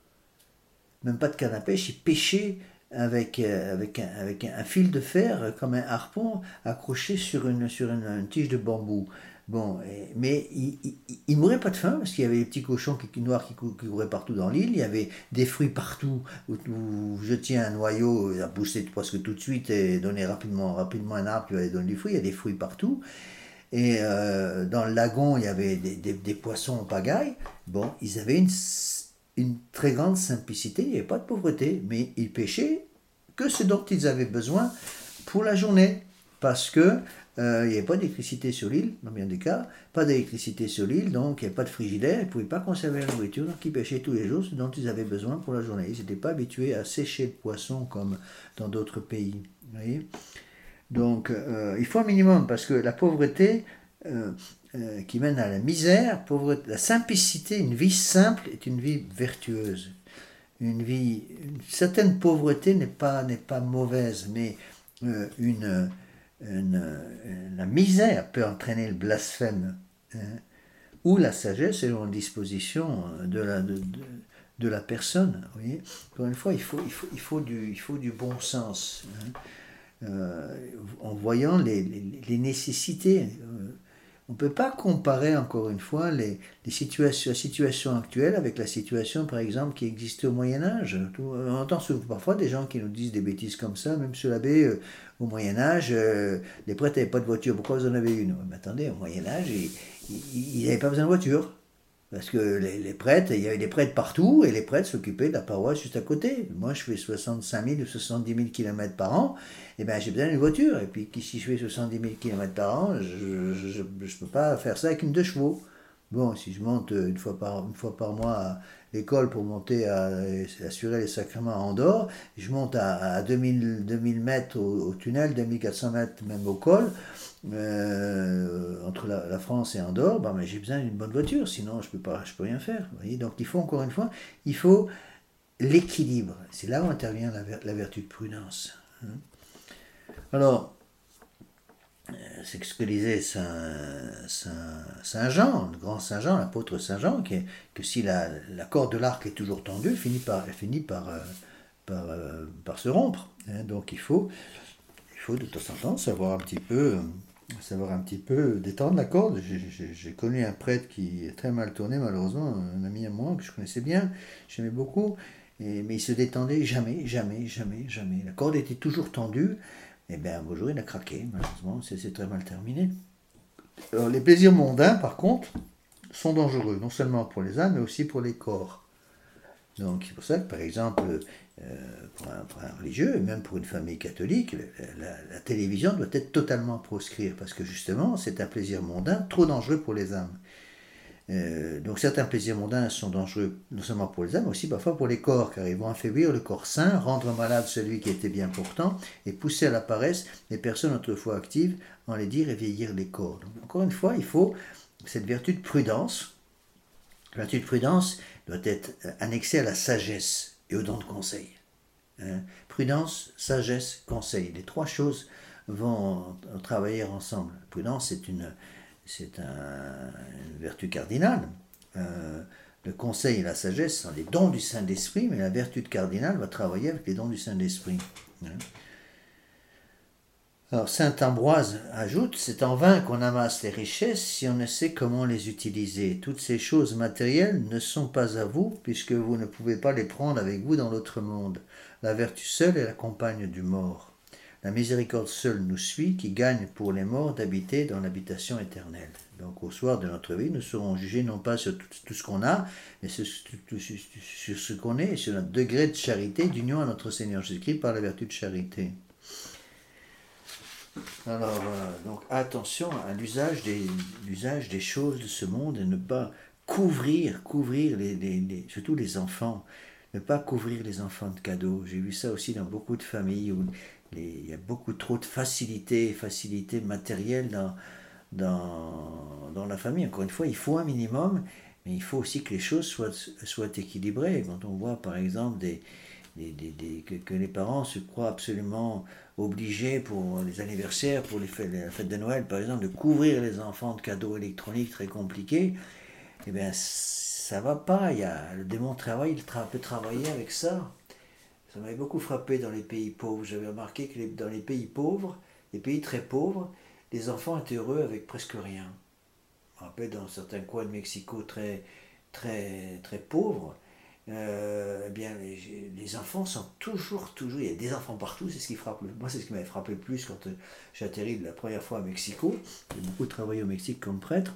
Speaker 1: même pas de canne à pêche. Ils pêchaient avec, euh, avec, un, avec un, un fil de fer, euh, comme un harpon, accroché sur une, sur une, une tige de bambou. Bon, et- mais ils ne mouraient pas de faim parce qu'il y avait des petits cochons qui, qui- noirs qui, cou- qui couraient partout dans l'île. Il y avait des fruits partout où, où je tiens un noyau, ça poussait presque tout de suite et donnait rapidement, rapidement un arbre qui allait donner du fruit. Il y a des fruits partout. Et euh, dans le lagon, il y avait des, des- des poissons en pagaille. Bon, ils avaient une, une très grande simplicité, il n'y avait pas de pauvreté, mais ils pêchaient que ce dont ils avaient besoin pour la journée. Parce que euh, il n'y avait pas d'électricité sur l'île, dans bien des cas, pas d'électricité sur l'île, donc il n'y avait pas de frigidaire, ils ne pouvaient pas conserver la nourriture, donc ils pêchaient tous les jours ce dont ils avaient besoin pour la journée. Ils n'étaient pas habitués à sécher le poisson comme dans d'autres pays. Vous voyez. Donc, euh, il faut un minimum, parce que la pauvreté euh, euh, qui mène à la misère, pauvreté, la simplicité, une vie simple est une vie vertueuse. Une vie, une certaine pauvreté n'est pas, n'est pas mauvaise, mais euh, une, une, une- la misère peut entraîner le blasphème, hein, ou la sagesse selon la disposition de la, de, de, de la personne. Vous voyez. Encore une fois, il faut, il faut, il faut, du, il faut du bon sens. Hein. Euh, en voyant les, les, les nécessités. Euh, on ne peut pas comparer, encore une fois, les, les situations, la situation actuelle avec la situation, par exemple, qui existait au Moyen-Âge. On entend souvent, parfois des gens qui nous disent des bêtises comme ça, même sur l'abbé, euh, au Moyen-Âge, euh, les prêtres n'avaient pas de voiture, pourquoi vous en avez une? Mais attendez, au Moyen-Âge, ils n'avaient pas besoin de voiture. Parce que les, les prêtres, il y avait des prêtres partout et les prêtres s'occupaient de la paroisse juste à côté. Moi, je fais soixante-cinq mille ou soixante-dix mille kilomètres par an, et bien j'ai besoin d'une voiture. Et puis si je fais soixante-dix mille kilomètres par an, je ne peux pas faire ça avec une deux chevaux. Bon, si je monte une fois par, une fois par mois à l'école pour monter à, à assurer les sacrements à Andorre, je monte à, à deux mille, deux mille mètres au, au tunnel, deux mille quatre cents mètres même au col, euh, entre la, la France et Andorre, bah, mais j'ai besoin d'une bonne voiture, sinon je peux pas, je peux rien faire. Vous voyez. Donc il faut encore une fois, il faut l'équilibre. C'est là où intervient la, la vertu de prudence. Hein. Alors, c'est ce que disait Saint, Saint, Saint Jean, le grand Saint Jean, l'apôtre Saint Jean, qui est, que si la, la corde de l'arc est toujours tendue, elle finit par, elle finit par, euh, par, euh, par se rompre. Hein. Donc il faut, il faut de temps en temps savoir un petit peu, savoir un petit peu détendre la corde. J'ai connu un prêtre qui est très mal tourné, malheureusement, un ami à moi que je connaissais bien, j'aimais beaucoup, et, mais il se détendait jamais, jamais, jamais, jamais. La corde était toujours tendue. Et bien, un beau jour, il a craqué, malheureusement, c'est très mal terminé. Alors, les plaisirs mondains, par contre, sont dangereux, non seulement pour les âmes, mais aussi pour les corps. Donc, c'est pour ça que, par exemple, euh, pour, un, pour un religieux, et même pour une famille catholique, la, la, la télévision doit être totalement proscrite, parce que justement, c'est un plaisir mondain trop dangereux pour les âmes. Euh, donc certains plaisirs mondains sont dangereux non seulement pour les âmes, mais aussi parfois pour les corps, car ils vont affaiblir le corps sain, rendre malade celui qui était bien portant, et pousser à la paresse les personnes autrefois actives, en les dire et vieillir les corps. Donc, encore une fois, il faut cette vertu de prudence. La vertu de prudence doit être annexée à la sagesse et au don de conseil. Hein. Prudence, sagesse, conseil. Les trois choses vont travailler ensemble. La prudence, c'est une c'est un, une vertu cardinale. Euh, le conseil et la sagesse sont les dons du Saint-Esprit, mais la vertu cardinale va travailler avec les dons du Saint-Esprit. Alors, saint Ambroise ajoute, c'est en vain qu'on amasse les richesses si on ne sait comment les utiliser. Toutes ces choses matérielles ne sont pas à vous, puisque vous ne pouvez pas les prendre avec vous dans l'autre monde. La vertu seule est la compagne du mort. La miséricorde seule nous suit, qui gagne pour les morts d'habiter dans l'habitation éternelle. Donc au soir de notre vie, nous serons jugés non pas sur tout, tout ce qu'on a, mais sur, sur, sur ce qu'on est, et sur notre degré de charité, d'union à notre Seigneur Jésus-Christ par la vertu de charité. Alors, voilà. Donc attention à l'usage des, l'usage des choses de ce monde et ne pas couvrir, couvrir les, les- les- surtout les enfants, ne pas couvrir les enfants de cadeaux. J'ai vu ça aussi dans beaucoup de familles où les- il y a beaucoup trop de facilité, facilité matérielle dans, dans, dans la famille. Encore une fois, il faut un minimum, mais il faut aussi que les choses soient, soient équilibrées. Quand on voit par exemple des, des- des- des- que, que les parents se croient absolument obligés pour les anniversaires, pour les fêtes, la fête de Noël par exemple, de couvrir les enfants de cadeaux électroniques très compliqués, eh bien ça va pas. Il y a, le démon travail, il tra- peut travailler avec ça. Ça m'avait beaucoup frappé dans les pays pauvres. J'avais remarqué que les- dans les pays pauvres, les pays très pauvres, les enfants étaient heureux avec presque rien. Je me rappelle dans certains coins de Mexico très, très, très pauvres, euh, eh bien, les, les enfants sont toujours, toujours, il y a des enfants partout, c'est ce qui frappe, moi c'est ce qui m'avait frappé le plus quand euh, j'ai atterri la première fois à Mexico. J'ai beaucoup travaillé au Mexique comme prêtre.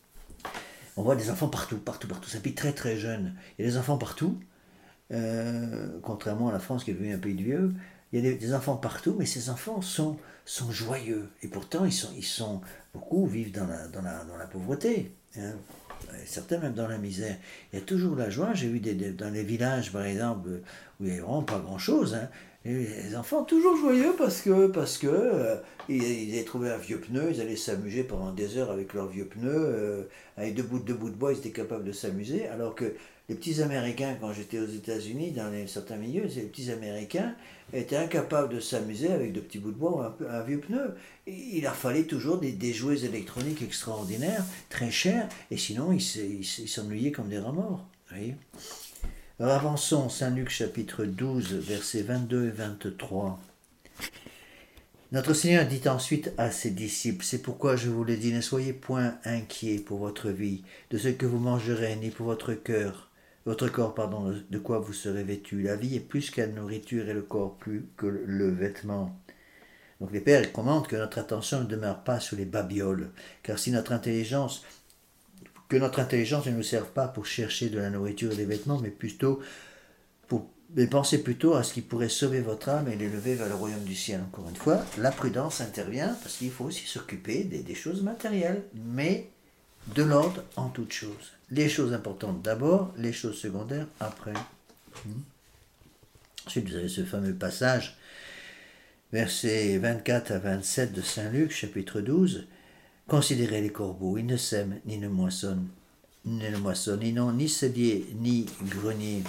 Speaker 1: On voit des enfants partout, partout, partout. Ça pique très très jeune. Il y a des enfants partout, euh, contrairement à la France qui est devenue un pays de vieux. Il y a des, des enfants partout, mais ces enfants sont, sont joyeux. Et pourtant, ils sont, ils sont beaucoup vivent dans la, dans la, dans la pauvreté, hein. Certains même dans la misère. Il y a toujours la joie. J'ai vu des, des- dans les villages, par exemple, où il n'y a vraiment pas grand-chose, hein. Et les enfants toujours joyeux parce que, parce que euh, ils, ils avaient trouvé un vieux pneu, ils allaient s'amuser pendant des heures avec leur vieux pneu, euh, avec deux bouts, deux bouts de bois, ils étaient capables de s'amuser, alors que les petits Américains, quand j'étais aux États-Unis, dans les, certains milieux, les petits Américains étaient incapables de s'amuser avec de petits bouts de bois ou un, un vieux pneu. Et il leur fallait toujours des, des jouets électroniques extraordinaires, très chers, et sinon ils s'ennuyaient comme des rats morts. Vous voyez. Alors avançons, Saint Luc chapitre douze, versets vingt-deux et vingt-trois. Notre Seigneur dit ensuite à ses disciples, c'est pourquoi je vous le dis, ne soyez point inquiets pour votre vie, de ce que vous mangerez, ni pour votre cœur, votre corps, pardon, de quoi vous serez vêtu. La vie est plus qu'à la nourriture et le corps plus que le vêtement. Donc les pères commentent que notre attention ne demeure pas sur les babioles, car si notre intelligence, que notre intelligence ne nous serve pas pour chercher de la nourriture et des vêtements, mais plutôt pour mais pensez plutôt à ce qui pourrait sauver votre âme et l'élever vers le royaume du ciel. Encore une fois, la prudence intervient parce qu'il faut aussi s'occuper des, des choses matérielles, mais de l'ordre en toutes choses. Les choses importantes d'abord, les choses secondaires après. Ensuite, vous avez ce fameux passage, versets vingt-quatre à vingt-sept de Saint Luc, chapitre douze. Considérez les corbeaux, ils ne sèment ni ne moissonnent, ni ne moissonnent, ils n'ont ni cellier ni grenier.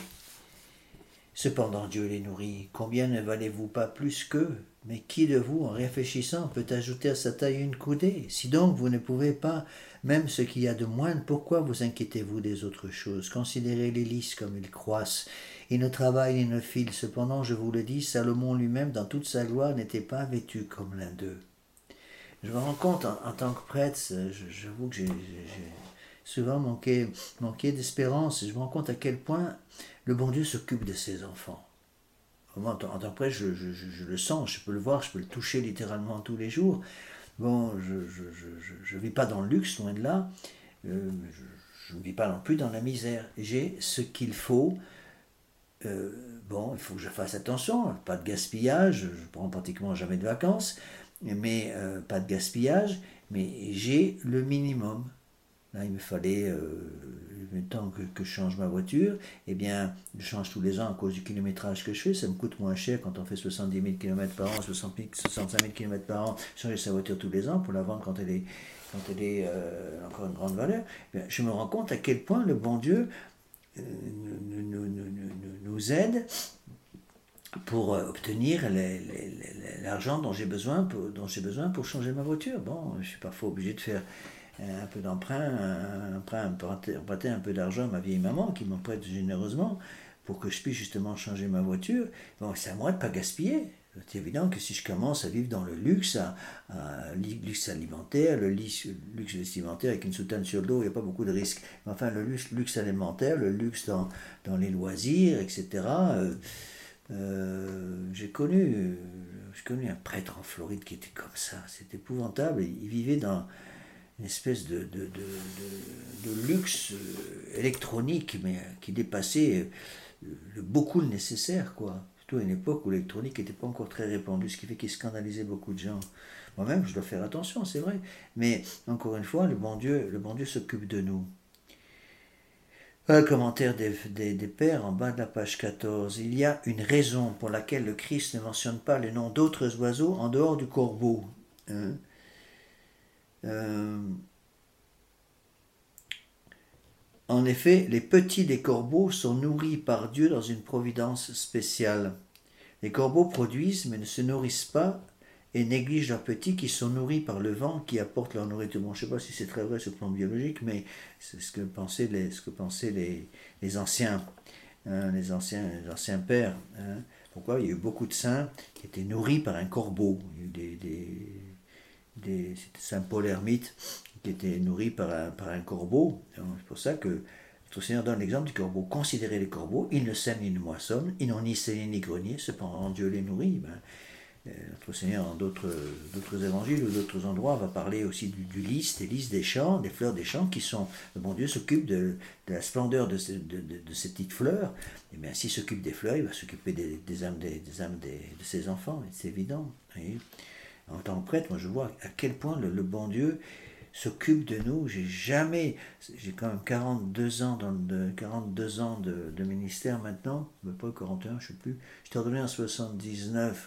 Speaker 1: Cependant Dieu les nourrit. Combien ne valez-vous pas plus qu'eux? Mais qui de vous, en réfléchissant, peut ajouter à sa taille une coudée? Si donc vous ne pouvez pas, même ce qu'il y a de moindre, pourquoi vous inquiétez-vous des autres choses? Considérez les lys comme ils croissent. Ils ne travaillent ni ne filent. Cependant, je vous le dis, Salomon lui-même, dans toute sa gloire, n'était pas vêtu comme l'un d'eux. Je me rends compte, en, en tant que prêtre, j'avoue que j'ai souvent manqué, manqué d'espérance. Je me rends compte à quel point le bon Dieu s'occupe de ses enfants. Moi, en tant que prêtre, je, je, je, je le sens, je peux le voir, je peux le toucher littéralement tous les jours. Bon, je ne je, je, je vis pas dans le luxe, loin de là. Euh, je ne vis pas non plus dans la misère. J'ai ce qu'il faut. Euh, bon, il faut que je fasse attention, pas de gaspillage, je prends pratiquement jamais de vacances, mais euh, pas de gaspillage, mais j'ai le minimum. Là, il me fallait, euh, le temps que, que je change ma voiture, eh bien, je change tous les ans à cause du kilométrage que je fais. Ça me coûte moins cher quand on fait soixante-dix mille kilomètres par an, soixante-cinq mille kilomètres par an, changer sa voiture tous les ans pour la vendre quand elle est, quand elle est euh, encore une grande valeur. Eh bien, je me rends compte à quel point le bon Dieu euh, nous, nous, nous, nous, nous aide pour obtenir l'argent dont j'ai besoin, dont j'ai besoin pour changer ma voiture. Bon, je suis parfois obligé de faire un peu d'emprunt, un emprunt, emprunter un peu d'argent à ma vieille maman qui m'emprunte généreusement pour que je puisse justement changer ma voiture. Bon, c'est à moi de ne pas gaspiller. C'est évident que si je commence à vivre dans le luxe, à, à luxe alimentaire, le luxe, luxe vestimentaire avec une soutane sur le dos, il n'y a pas beaucoup de risques. Mais enfin, le luxe, luxe alimentaire, le luxe dans, dans les loisirs, et cetera. Euh, euh, j'ai connu, euh, j'ai connu un prêtre en Floride qui était comme ça. C'était épouvantable. Il vivait dans une espèce de, de, de, de, de luxe électronique, mais qui dépassait le, beaucoup le nécessaire, quoi. surtout à une époque où l'électronique n'était pas encore très répandue, ce qui fait qu'il scandalisait beaucoup de gens. Moi-même, je dois faire attention, c'est vrai. Mais encore une fois, le bon Dieu, le bon Dieu s'occupe de nous. Un commentaire des, des, des pères en bas de la page quatorze. Il y a une raison pour laquelle le Christ ne mentionne pas le nom d'autres oiseaux en dehors du corbeau. Hein? Euh, en effet, les petits des corbeaux sont nourris par Dieu dans une providence spéciale. Les corbeaux produisent mais ne se nourrissent pas et négligent leurs petits qui sont nourris par le vent qui apporte leur nourriture. Bon, je ne sais pas si c'est très vrai sur le plan biologique, mais c'est ce que pensaient les, ce que pensaient les, les anciens, hein, les anciens, les anciens pères. Hein. Pourquoi? Il y a eu beaucoup de saints qui étaient nourris par un corbeau. Il y a eu des, des, des saint Paul ermite qui était nourri par un, par un corbeau. C'est pour ça que notre Seigneur donne l'exemple du corbeau. Considérez les corbeaux, ils ne sèment ni ne moissonnent, ils n'ont ni cellier ni grenier, cependant Dieu les nourrit. Ben, notre Seigneur, dans d'autres, d'autres évangiles ou d'autres endroits, va parler aussi du, du lys, des lys des champs, des fleurs des champs, qui sont, le bon Dieu s'occupe de, de la splendeur de, ce, de, de, de ces petites fleurs. Et bien, s'il s'occupe des fleurs, il va s'occuper des, des âmes, des, des âmes des, de ses enfants, c'est évident. Et en tant que prêtre, moi je vois à quel point le, le bon Dieu s'occupe de nous. J'ai jamais, j'ai quand même quarante-deux ans, dans de, quarante-deux ans de, de ministère maintenant, pas quarante et un, je ne sais plus, j'étais ordonné en soixante-dix-neuf.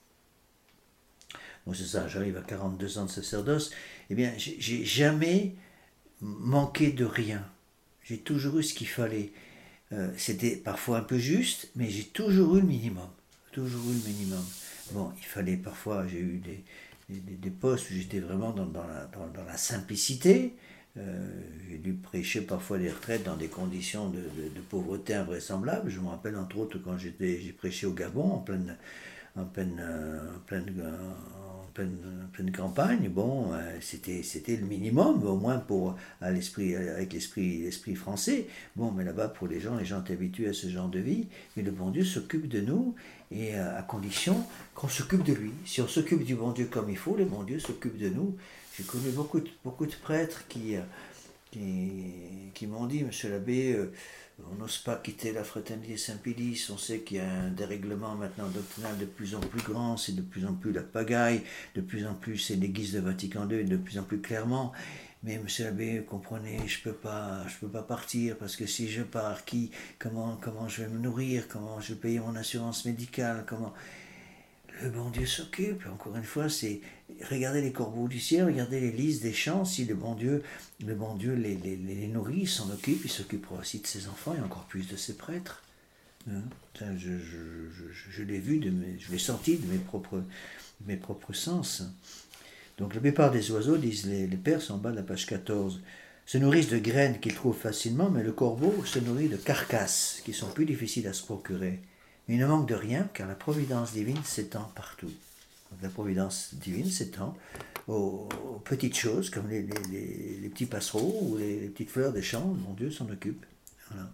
Speaker 1: Bon, c'est ça, j'arrive à quarante-deux ans de sacerdoce, eh bien, j'ai jamais manqué de rien. J'ai toujours eu ce qu'il fallait. Euh, c'était parfois un peu juste, mais j'ai toujours eu le minimum. Toujours eu le minimum. Bon, il fallait parfois, j'ai eu des, des, des postes où j'étais vraiment dans, dans, la, dans, dans la simplicité. Euh, j'ai dû prêcher parfois des retraites dans des conditions de, de, de pauvreté invraisemblables. Je me rappelle entre autres quand j'étais, j'ai prêché au Gabon en pleine, en pleine, en pleine, en pleine, en pleine campagne. Bon, euh, c'était, c'était le minimum, au moins pour, à l'esprit, avec l'esprit, l'esprit français. Bon, mais là-bas, pour les gens, les gens sont habitués à ce genre de vie. Mais le bon Dieu s'occupe de nous, et à condition qu'on s'occupe de lui. Si on s'occupe du bon Dieu comme il faut, le bon Dieu s'occupe de nous. J'ai connu beaucoup de, beaucoup de prêtres qui, qui, qui m'ont dit, monsieur l'abbé, euh, on n'ose pas quitter la fraternité Saint-Pédis, on sait qu'il y a un dérèglement maintenant doctrinal de plus en plus grand, c'est de plus en plus la pagaille, de plus en plus c'est l'église de Vatican deux, et de plus en plus clairement. Mais monsieur l'abbé, comprenez, je peux pas, je peux pas partir parce que si je pars, qui, comment, comment je vais me nourrir, comment je vais payer mon assurance médicale, comment le bon Dieu s'occupe. Encore une fois, c'est regardez les corbeaux du ciel, regardez les lys des champs. Si le bon Dieu, le bon Dieu les, les, les nourrit, il s'en occupe, il s'occupera aussi de ses enfants et encore plus de ses prêtres. Hein? Ça, je, je, je, je l'ai vu, de mes, je l'ai senti de mes propres, de mes propres sens. Donc, la plupart des oiseaux, disent les, les pères, sont en bas de la page quatorze, se nourrissent de graines qu'ils trouvent facilement, mais le corbeau se nourrit de carcasses qui sont plus difficiles à se procurer. Mais il ne manque de rien, car la providence divine s'étend partout. Donc, la providence divine s'étend aux, aux petites choses, comme les, les, les, les petits passereaux ou les, les petites fleurs des champs. Mon Dieu s'en occupe. Voilà.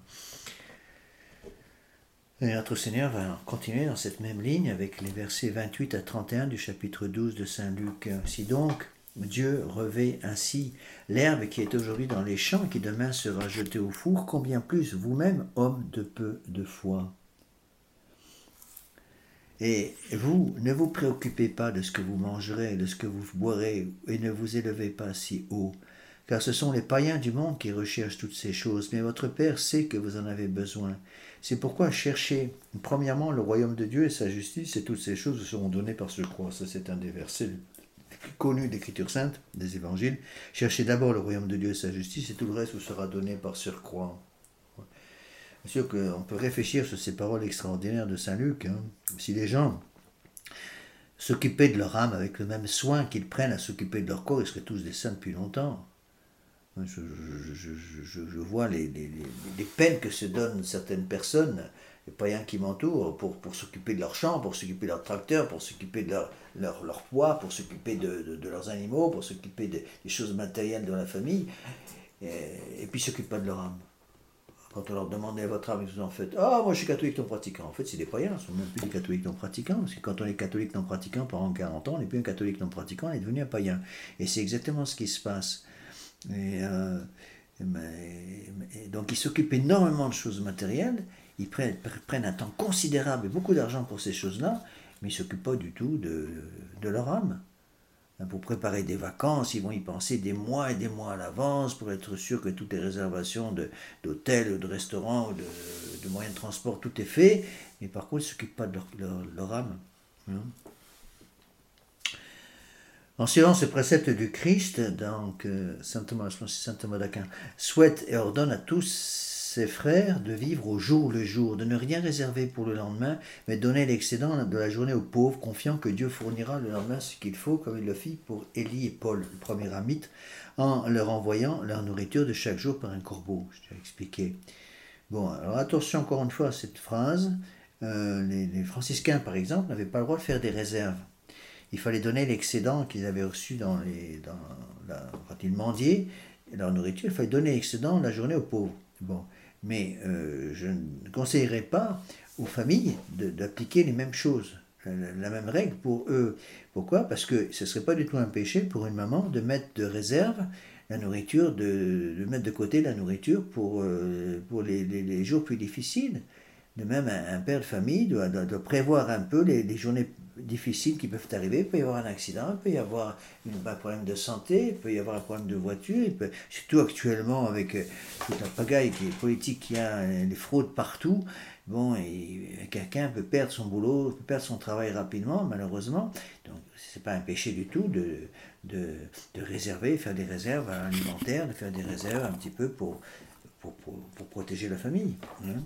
Speaker 1: Et notre Seigneur va continuer dans cette même ligne avec les versets vingt-huit à trente et un du chapitre douze de Saint Luc. Si donc Dieu revêt ainsi l'herbe qui est aujourd'hui dans les champs et qui demain sera jetée au four, combien plus vous-même, hommes de peu de foi. Et vous, ne vous préoccupez pas de ce que vous mangerez, de ce que vous boirez, et ne vous élevez pas si haut, car ce sont les païens du monde qui recherchent toutes ces choses, mais votre Père sait que vous en avez besoin. C'est pourquoi cherchez premièrement le royaume de Dieu et sa justice, et toutes ces choses vous seront données par surcroît. Ça, c'est un des versets les plus connus d'Écriture sainte, des évangiles. Cherchez d'abord le royaume de Dieu et sa justice, et tout le reste vous sera donné par surcroît. Bien sûr qu'on peut réfléchir sur ces paroles extraordinaires de Saint Luc. Hein. Si les gens s'occupaient de leur âme avec le même soin qu'ils prennent à s'occuper de leur corps, ils seraient tous des saints depuis longtemps. Je, je, je, je, je vois les, les, les, les peines que se donnent certaines personnes, les païens qui m'entourent, pour, pour s'occuper de leurs champs, pour s'occuper de leurs tracteurs, pour s'occuper de leur, leur, leur poids, pour s'occuper de, de, de leurs animaux, pour s'occuper de, des choses matérielles de la famille, et, et puis ils ne s'occupent pas de leur âme. Quand on leur demandait à votre âme, ils vous en faites « Ah, moi je suis catholique non pratiquant ». En fait, c'est des païens, ce ne sont même plus des catholiques non pratiquants, parce que quand on est catholique non pratiquant pendant quarante ans, on n'est plus un catholique non pratiquant, on est devenu un païen. Et c'est exactement ce qui se passe. Et, euh, et, et donc, ils s'occupent énormément de choses matérielles, ils prennent, prennent un temps considérable et beaucoup d'argent pour ces choses-là, mais ils ne s'occupent pas du tout de, de leur âme. Pour préparer des vacances, ils vont y penser des mois et des mois à l'avance pour être sûr que toutes les réservations de, d'hôtels, de restaurants, de, de moyens de transport, tout est fait, mais par contre, ils ne s'occupent pas de leur, leur, leur âme. En suivant ce précepte du Christ, donc euh, saint Thomas, je pense que c'est saint Thomas d'Aquin, souhaite et ordonne à tous ses frères de vivre au jour le jour, de ne rien réserver pour le lendemain, mais de donner l'excédent de la journée aux pauvres, confiant que Dieu fournira le lendemain ce qu'il faut, comme il le fit pour Élie et Paul, le premier amite, en leur envoyant leur nourriture de chaque jour par un corbeau. Je t'ai expliqué. Bon, alors attention encore une fois à cette phrase. Euh, les, les franciscains, par exemple, n'avaient pas le droit de faire des réserves. Il fallait donner l'excédent qu'ils avaient reçu dans les, dans la, quand ils mendiaient leur nourriture. Il fallait donner l'excédent la journée aux pauvres. Bon, mais euh, je ne conseillerais pas aux familles de, d'appliquer les mêmes choses, la, la même règle pour eux. Pourquoi? Parce que ce ne serait pas du tout un péché pour une maman de mettre de réserve la nourriture, de, de mettre de côté la nourriture pour, euh, pour les, les, les jours plus difficiles. De même, un, un père de famille doit, doit, doit prévoir un peu les, les journées difficiles qui peuvent arriver. Il peut y avoir un accident, il peut y avoir une, un problème de santé, il peut y avoir un problème de voiture, il peut, surtout actuellement avec euh, toute la pagaille qui est politique, qui a euh, les fraudes partout. Bon, et quelqu'un peut perdre son boulot, peut perdre son travail rapidement, malheureusement. Donc, ce n'est pas un péché du tout de, de, de réserver, faire des réserves alimentaires, de faire des réserves un petit peu pour, pour, pour, pour protéger la famille. Hein.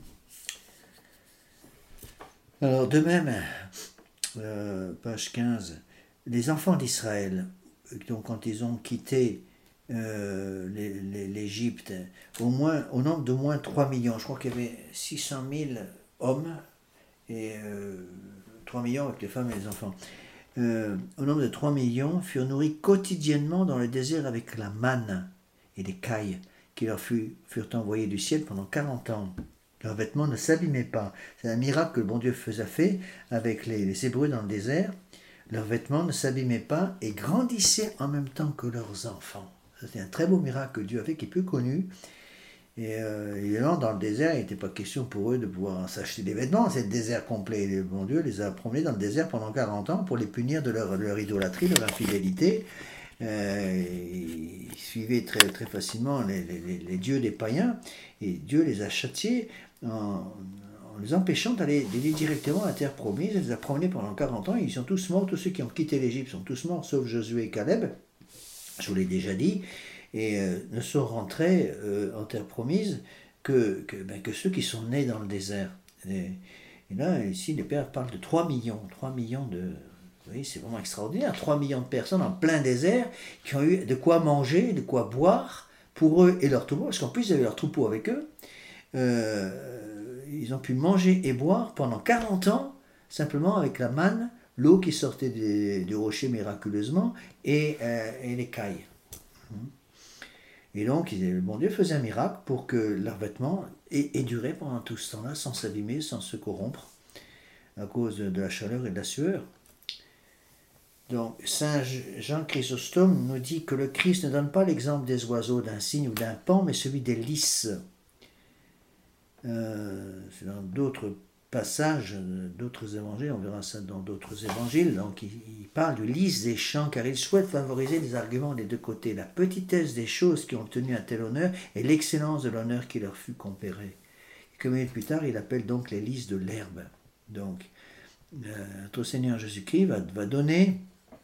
Speaker 1: Alors, de même, euh, page quinze, les enfants d'Israël, donc quand ils ont quitté euh, les, les, l'Égypte, au, moins, au nombre d'au moins trois millions, je crois qu'il y avait six cent mille hommes et euh, trois millions avec les femmes et les enfants, euh, au nombre de trois millions, furent nourris quotidiennement dans le désert avec la manne et les cailles qui leur furent, furent envoyées du ciel pendant quarante ans. Leurs vêtements ne s'abîmaient pas. C'est un miracle que le bon Dieu faisait fait avec les, les Hébreux dans le désert. Leurs vêtements ne s'abîmaient pas et grandissaient en même temps que leurs enfants. C'est un très beau miracle que Dieu a fait, qui est peu connu. Et euh, évidemment, dans le désert, il n'était pas question pour eux de pouvoir s'acheter des vêtements. C'est le désert complet. Le bon Dieu les a promenés dans le désert pendant quarante ans pour les punir de leur, de leur idolâtrie, de leur infidélité. Euh, ils suivaient très, très facilement les, les, les dieux des païens et Dieu les a châtiés en, en les empêchant d'aller, d'aller directement à la terre promise. Il les a promenés pendant quarante ans et ils sont tous morts. Tous ceux qui ont quitté l'Égypte sont tous morts, sauf Josué et Caleb, je vous l'ai déjà dit, et euh, ne sont rentrés euh, en terre promise que, que, ben, que ceux qui sont nés dans le désert. Et, et là, ici, les pères parlent de trois millions, trois millions de... Oui, c'est vraiment extraordinaire. trois millions de personnes en plein désert qui ont eu de quoi manger, de quoi boire pour eux et leurs troupeaux, parce qu'en plus, ils avaient leurs troupeaux avec eux. Euh, ils ont pu manger et boire pendant quarante ans, simplement avec la manne, l'eau qui sortait des, du rocher miraculeusement et, euh, et les cailles. Et donc, le bon Dieu faisait un miracle pour que leurs vêtements aient, aient duré pendant tout ce temps-là, sans s'abîmer, sans se corrompre, à cause de la chaleur et de la sueur. Donc, Saint Jean Chrysostome nous dit que le Christ ne donne pas l'exemple des oiseaux, d'un cygne ou d'un paon, mais celui des lys. Euh, c'est dans d'autres passages, d'autres évangiles, on verra ça dans d'autres évangiles. Donc, il, il parle du lys des champs, car il souhaite favoriser les arguments des deux côtés, la petitesse des choses qui ont obtenu un tel honneur et l'excellence de l'honneur qui leur fut compéré. Et comme minutes plus tard, il appelle donc les lys de l'herbe. Donc, euh, notre Seigneur Jésus-Christ va, va donner.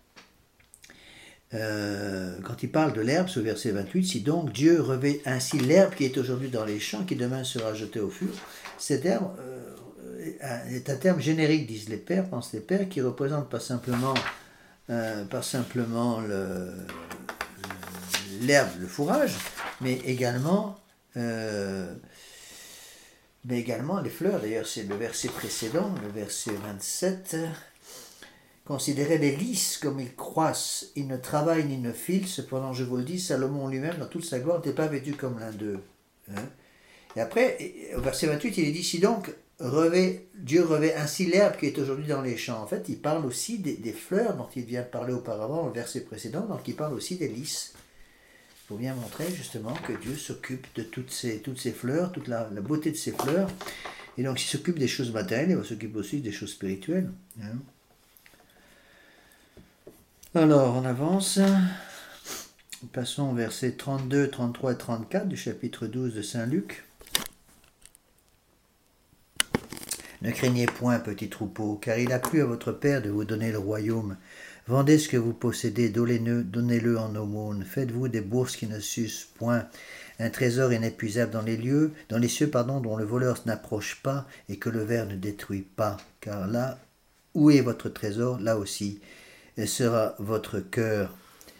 Speaker 1: Euh, quand il parle de l'herbe, ce verset vingt-huit, si donc Dieu revêt ainsi l'herbe qui est aujourd'hui dans les champs, qui demain sera jetée au feu, cette herbe euh, est un terme générique, disent les pères, pensent les pères, qui représente pas simplement, euh, pas simplement le, l'herbe, le fourrage, mais également, euh, mais également les fleurs. D'ailleurs, c'est le verset précédent, le verset vingt-sept. Considérez les lys comme ils croissent, ils ne travaillent ni ne filent, cependant je vous le dis, Salomon lui-même, dans toute sa gloire, n'était pas vêtu comme l'un d'eux. Hein? Et après, au verset vingt-huit, il est dit, si donc revêt, Dieu revêt ainsi l'herbe qui est aujourd'hui dans les champs. En fait, il parle aussi des, des fleurs dont il vient de parler auparavant, au verset précédent, donc il parle aussi des lys. Pour bien montrer justement que Dieu s'occupe de toutes ces, toutes ces fleurs, toute la, la beauté de ces fleurs, Et donc, s'il s'occupe des choses matérielles, il va s'occuper aussi des choses spirituelles. Hein. Alors, on avance. Passons aux versets trente-deux, trente-trois et trente-quatre du chapitre douze de Saint Luc. Ne craignez point, petit troupeau, car il a plu à votre Père de vous donner le royaume. Vendez ce que vous possédez, donnez-le, donnez-le en aumône. Faites-vous des bourses qui ne s'usent point, un trésor inépuisable dans les lieux, dans les cieux, pardon, dont le voleur n'approche pas et que le ver ne détruit pas. Car là où est votre trésor, là aussi sera votre cœur.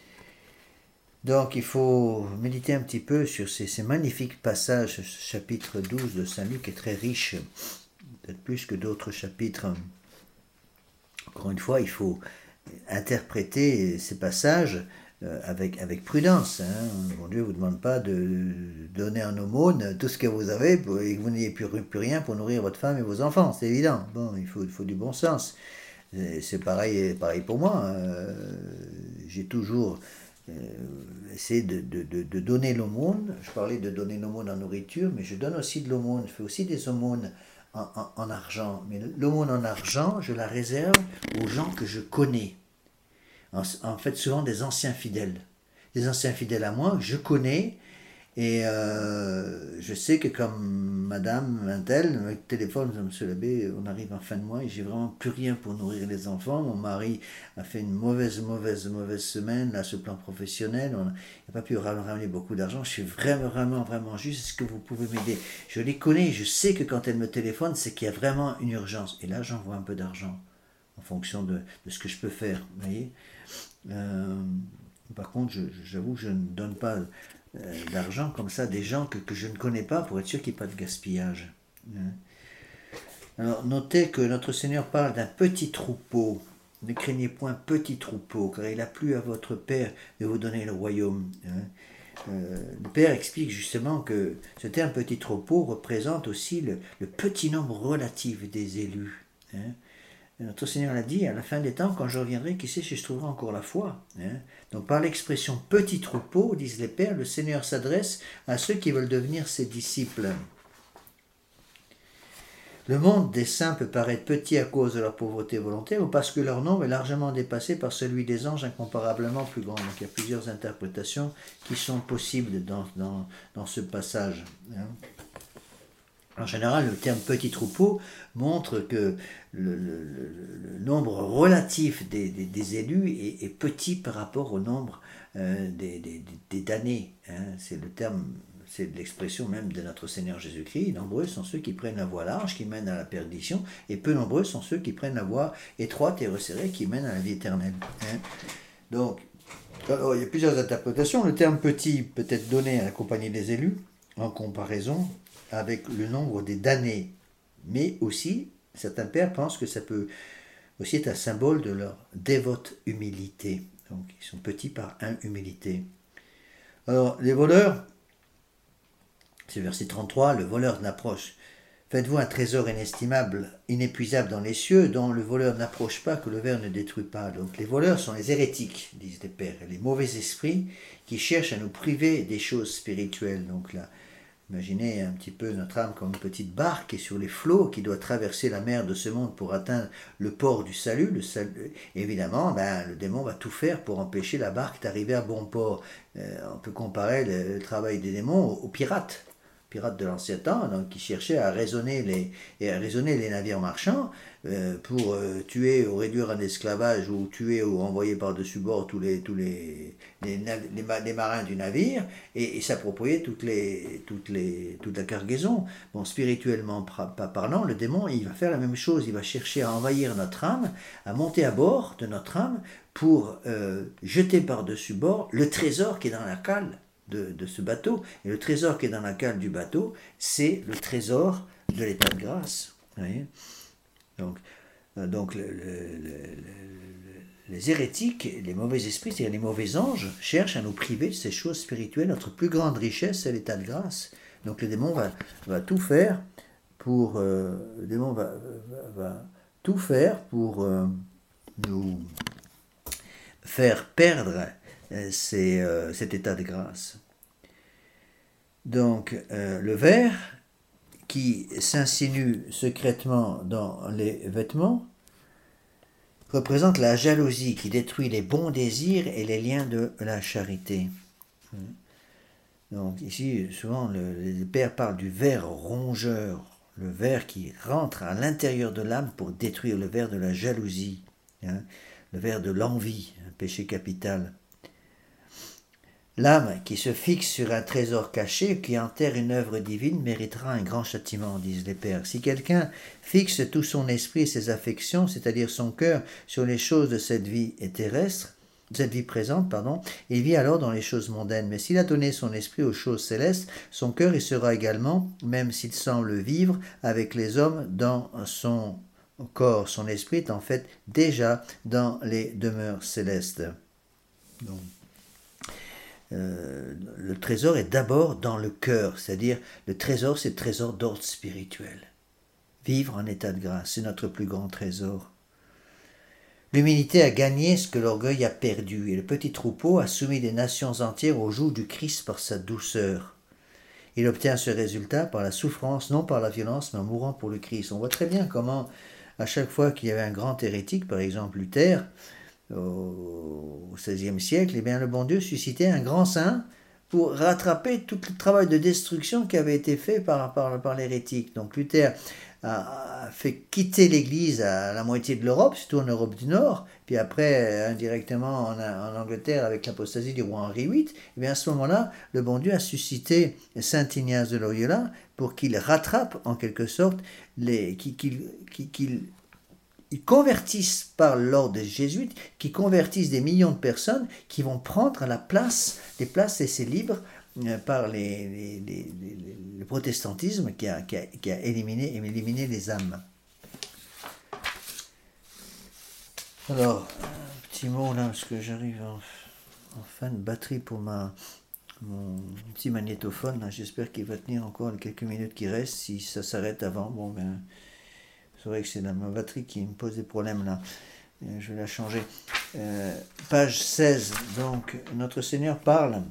Speaker 1: Donc il faut méditer un petit peu sur ces, ces magnifiques passages. Ce chapitre douze de Saint Luc est très riche, peut-être plus que d'autres chapitres. Encore une fois, il faut interpréter ces passages avec, avec prudence. Hein. Mon Dieu ne vous demande pas de donner en aumône tout ce que vous avez pour, et que vous n'ayez plus, plus rien pour nourrir votre femme et vos enfants, c'est évident. Bon, il faut, il faut du bon sens. C'est pareil, pareil pour moi. Euh, j'ai toujours euh, essayé de, de, de, de donner l'aumône. Je parlais de donner l'aumône en nourriture, mais je donne aussi de l'aumône. Je fais aussi des aumônes en, en, en argent. Mais l'aumône en argent, je la réserve aux gens que je connais. En, en fait, souvent des anciens fidèles. Des anciens fidèles à moi que je connais. Et euh, je sais que comme madame, un tel, me téléphone, monsieur l'abbé, on arrive en fin de mois et j'ai vraiment plus rien pour nourrir les enfants. Mon mari a fait une mauvaise, mauvaise, mauvaise semaine, là, sur le plan professionnel. On n'a pas pu ramener beaucoup d'argent. Je suis vraiment, vraiment, vraiment juste. Est-ce que vous pouvez m'aider? Je les connais, je sais que quand elle me téléphone, c'est qu'il y a vraiment une urgence. Et là, j'envoie un peu d'argent en fonction de, de ce que je peux faire. Vous voyez euh, par contre, je, j'avoue que je ne donne pas euh, d'argent comme ça à des gens que, que je ne connais pas pour être sûr qu'il n'y ait pas de gaspillage. Hein. Alors, notez que notre Seigneur parle d'un petit troupeau. Ne craignez point petit troupeau, car il a plu à votre Père de vous donner le royaume. Hein. Euh, le Père explique justement que ce terme petit troupeau représente aussi le, le petit nombre relatif des élus. Hein. Notre Seigneur l'a dit, à la fin des temps, quand je reviendrai, qui sait si je trouverai encore la foi. Hein. Donc par l'expression petit troupeau, disent les pères, le Seigneur s'adresse à ceux qui veulent devenir ses disciples. Le monde des saints peut paraître petit à cause de leur pauvreté volontaire ou parce que leur nombre est largement dépassé par celui des anges, incomparablement plus grand. Donc il y a plusieurs interprétations qui sont possibles dans, dans, dans ce passage. Hein. En général, le terme petit troupeau montre que le, le, le, le nombre relatif des, des, des élus est, est petit par rapport au nombre euh, des, des, des damnés. Hein. C'est le terme, c'est l'expression même de notre Seigneur Jésus-Christ. Nombreux sont ceux qui prennent la voie large, qui mènent à la perdition, et peu nombreux sont ceux qui prennent la voie étroite et resserrée, qui mènent à la vie éternelle. Hein. Donc, alors, il y a plusieurs interprétations. Le terme petit peut être donné à la compagnie des élus, en comparaison avec le nombre des damnés. Mais aussi, certains pères pensent que ça peut aussi être un symbole de leur dévote humilité. Donc, ils sont petits par humilité. Alors, les voleurs, c'est verset trente-trois, le voleur n'approche. Faites-vous un trésor inestimable, inépuisable dans les cieux, dont le voleur n'approche pas, que le ver ne détruit pas. Donc, les voleurs sont les hérétiques, disent les pères, les mauvais esprits qui cherchent à nous priver des choses spirituelles. Donc là, imaginez un petit peu notre âme comme une petite barque qui est sur les flots, qui doit traverser la mer de ce monde pour atteindre le port du salut. Le salut. Évidemment, ben, le démon va tout faire pour empêcher la barque d'arriver à bon port. Euh, on peut comparer le, le travail des démons aux, aux pirates. Pirates de l'ancien temps, donc, qui cherchaient à raisonner les, et à raisonner les navires marchands euh, pour euh, tuer ou réduire en esclavage ou tuer ou envoyer par-dessus bord tous les, tous les, les, les, les marins du navire et, et s'approprier toutes les, toutes les, toute la cargaison. Bon, spirituellement parlant, le démon, il va faire la même chose, il va chercher à envahir notre âme, à monter à bord de notre âme pour euh, jeter par-dessus bord le trésor qui est dans la cale. De, de ce bateau, et le trésor qui est dans la cale du bateau, c'est le trésor de l'état de grâce. Vous voyez donc, euh, donc le, le, le, le, les hérétiques, les mauvais esprits, c'est-à-dire les mauvais anges, cherchent à nous priver de ces choses spirituelles. Notre plus grande richesse, c'est l'état de grâce. Donc le démon va, va tout faire pour euh, le démon va, va, va tout faire pour euh, nous faire perdre c'est euh, cet état de grâce. Donc, euh, le ver, qui s'insinue secrètement dans les vêtements représente la jalousie qui détruit les bons désirs et les liens de la charité. Donc ici, souvent, le, les pères parlent du ver rongeur, le ver qui rentre à l'intérieur de l'âme pour détruire le ver de la jalousie, hein, le ver de l'envie, un péché capital. L'âme qui se fixe sur un trésor caché, qui enterre une œuvre divine, méritera un grand châtiment, disent les pères. Si quelqu'un fixe tout son esprit et ses affections, c'est-à-dire son cœur, sur les choses de cette vie terrestre, cette vie présente, pardon, il vit alors dans les choses mondaines. Mais s'il a donné son esprit aux choses célestes, son cœur y sera également, même s'il semble vivre avec les hommes dans son corps. Son esprit est en fait déjà dans les demeures célestes. Donc, Euh, le trésor est d'abord dans le cœur, c'est-à-dire le trésor, c'est le trésor d'ordre spirituel. Vivre en état de grâce, c'est notre plus grand trésor. L'humilité a gagné ce que l'orgueil a perdu, et le petit troupeau a soumis des nations entières au joug du Christ par sa douceur. Il obtient ce résultat par la souffrance, non par la violence, mais en mourant pour le Christ. On voit très bien comment, à chaque fois qu'il y avait un grand hérétique, par exemple Luther, au seizième siècle, eh bien, le bon Dieu suscitait un grand saint pour rattraper tout le travail de destruction qui avait été fait par, par, par l'hérétique. Donc Luther a, a fait quitter l'Église à la moitié de l'Europe, surtout en Europe du Nord, puis après indirectement en, en Angleterre avec l'apostasie du roi Henri huit. Eh bien, à ce moment-là, le bon Dieu a suscité Saint Ignace de Loyola pour qu'il rattrape en quelque sorte, les, qu'il, qu'il, qu'il Ils convertissent par l'ordre des jésuites, qui convertissent des millions de personnes qui vont prendre la place, les places laissées libres euh, par les, les, les, les, le protestantisme qui a, qui a, qui a éliminé, éliminé les âmes. Alors, un petit mot là, parce que j'arrive en, en fin de batterie pour ma, mon petit magnétophone. J'espère qu'il va tenir encore les quelques minutes qui restent. Si ça s'arrête avant, bon ben... C'est vrai que c'est ma batterie qui me pose des problèmes là. Je vais la changer. Euh, page seize. Donc, notre Seigneur parle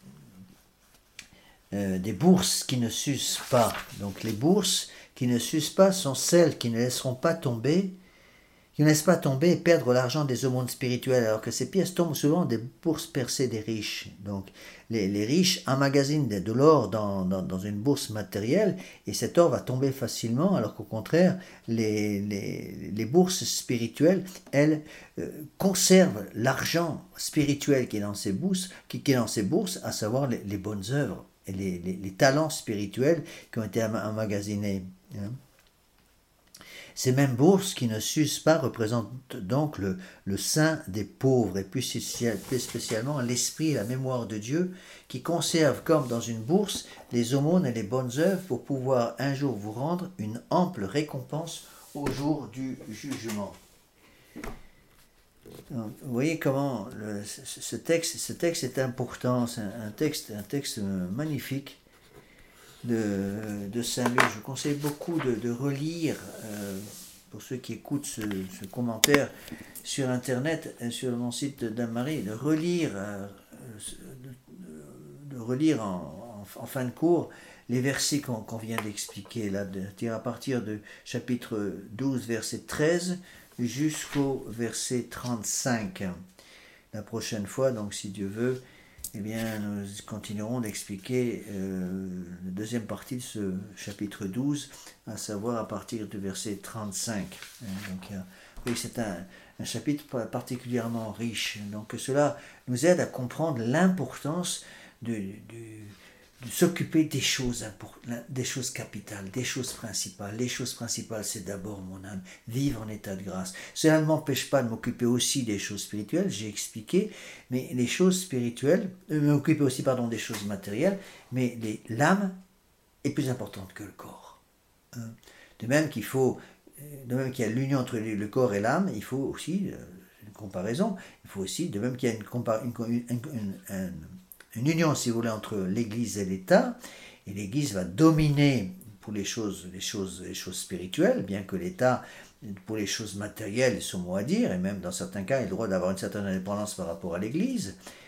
Speaker 1: euh, des bourses qui ne s'usent pas. Donc, les bourses qui ne s'usent pas sont celles qui ne laisseront pas tomber, qui ne laissent pas tomber et perdre l'argent des aumônes spirituelles, alors que ces pièces tombent souvent des bourses percées des riches. Donc, les, les riches emmagasinent de, de l'or dans, dans, dans une bourse matérielle, et cet or va tomber facilement, alors qu'au contraire, les, les, les bourses spirituelles, elles, euh, conservent l'argent spirituel qui est dans ces bourses, qui, qui est dans ces bourses, à savoir les, les bonnes œuvres et les, les, les talents spirituels qui ont été emmagasinés. Hein. Ces mêmes bourses qui ne s'usent pas représentent donc le, le sein des pauvres, et plus, plus spécialement l'esprit et la mémoire de Dieu, qui conserve comme dans une bourse les aumônes et les bonnes œuvres pour pouvoir un jour vous rendre une ample récompense au jour du jugement. Donc, vous voyez comment le, ce, ce, texte, ce texte est important, c'est un, un, texte, un texte magnifique. De, de Saint-Luc. Je vous conseille beaucoup de, de relire, euh, pour ceux qui écoutent ce, ce commentaire sur Internet, sur mon site d'Anne-Marie, de relire, euh, de, de relire en, en, en fin de cours les versets qu'on qu'on vient d'expliquer, là, de, à partir de chapitre douze, verset treize, jusqu'au verset trente-cinq. La prochaine fois, donc si Dieu veut, eh bien, nous continuerons d'expliquer euh, la deuxième partie de ce chapitre douze, à savoir à partir du verset trente-cinq. Donc, euh, oui, c'est un, un chapitre particulièrement riche. Donc, cela nous aide à comprendre l'importance de, de, de s'occuper des choses, des choses capitales, des choses principales. Les choses principales, c'est d'abord mon âme, vivre en état de grâce. Cela ne m'empêche pas de m'occuper aussi des choses spirituelles, j'ai expliqué, mais les choses spirituelles, de m'occuper aussi, pardon, des choses matérielles, mais les, l'âme est plus importante que le corps. De même qu'il faut, de même qu'il y a l'union entre le corps et l'âme, il faut aussi, une comparaison, il faut aussi, de même qu'il y a une, une, une, une, une une union, si vous voulez, entre l'Église et l'État, et l'Église va dominer pour les choses, les choses, les choses spirituelles, bien que l'État, pour les choses matérielles, ait son mot à dire, et même dans certains cas, il a le droit d'avoir une certaine indépendance par rapport à l'Église,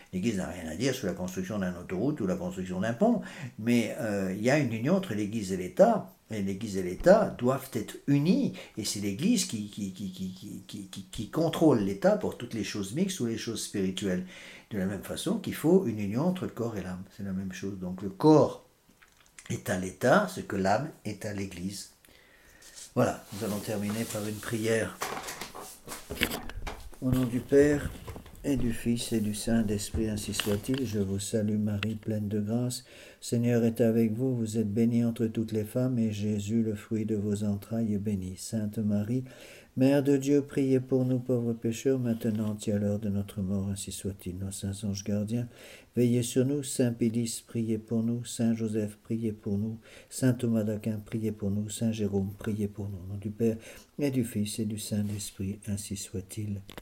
Speaker 1: L'Église n'a rien à dire sur la construction d'une autoroute ou la construction d'un pont, mais euh, il y a une union entre l'Église et l'État, et l'Église et l'État doivent être unis, et c'est l'Église qui, qui, qui, qui, qui, qui, qui contrôle l'État pour toutes les choses mixtes ou les choses spirituelles. De la même façon qu'il faut une union entre le corps et l'âme, c'est la même chose. Donc le corps est à l'État, ce que l'âme est à l'Église. Voilà, nous allons terminer par une prière. Au nom du Père, et du Fils, et du Saint-Esprit, ainsi soit-il. Je vous salue Marie, pleine de grâce. Seigneur est avec vous, vous êtes bénie entre toutes les femmes, et Jésus, le fruit de vos entrailles, est béni. Sainte Marie, Mère de Dieu, priez pour nous pauvres pécheurs, maintenant et à l'heure de notre mort, ainsi soit-il. Nos saints anges gardiens, veillez sur nous. Saint Pédis, priez pour nous. Saint Joseph, priez pour nous. Saint Thomas d'Aquin, priez pour nous. Saint Jérôme, priez pour nous. Au nom du Père, et du Fils, et du Saint-Esprit, ainsi soit-il.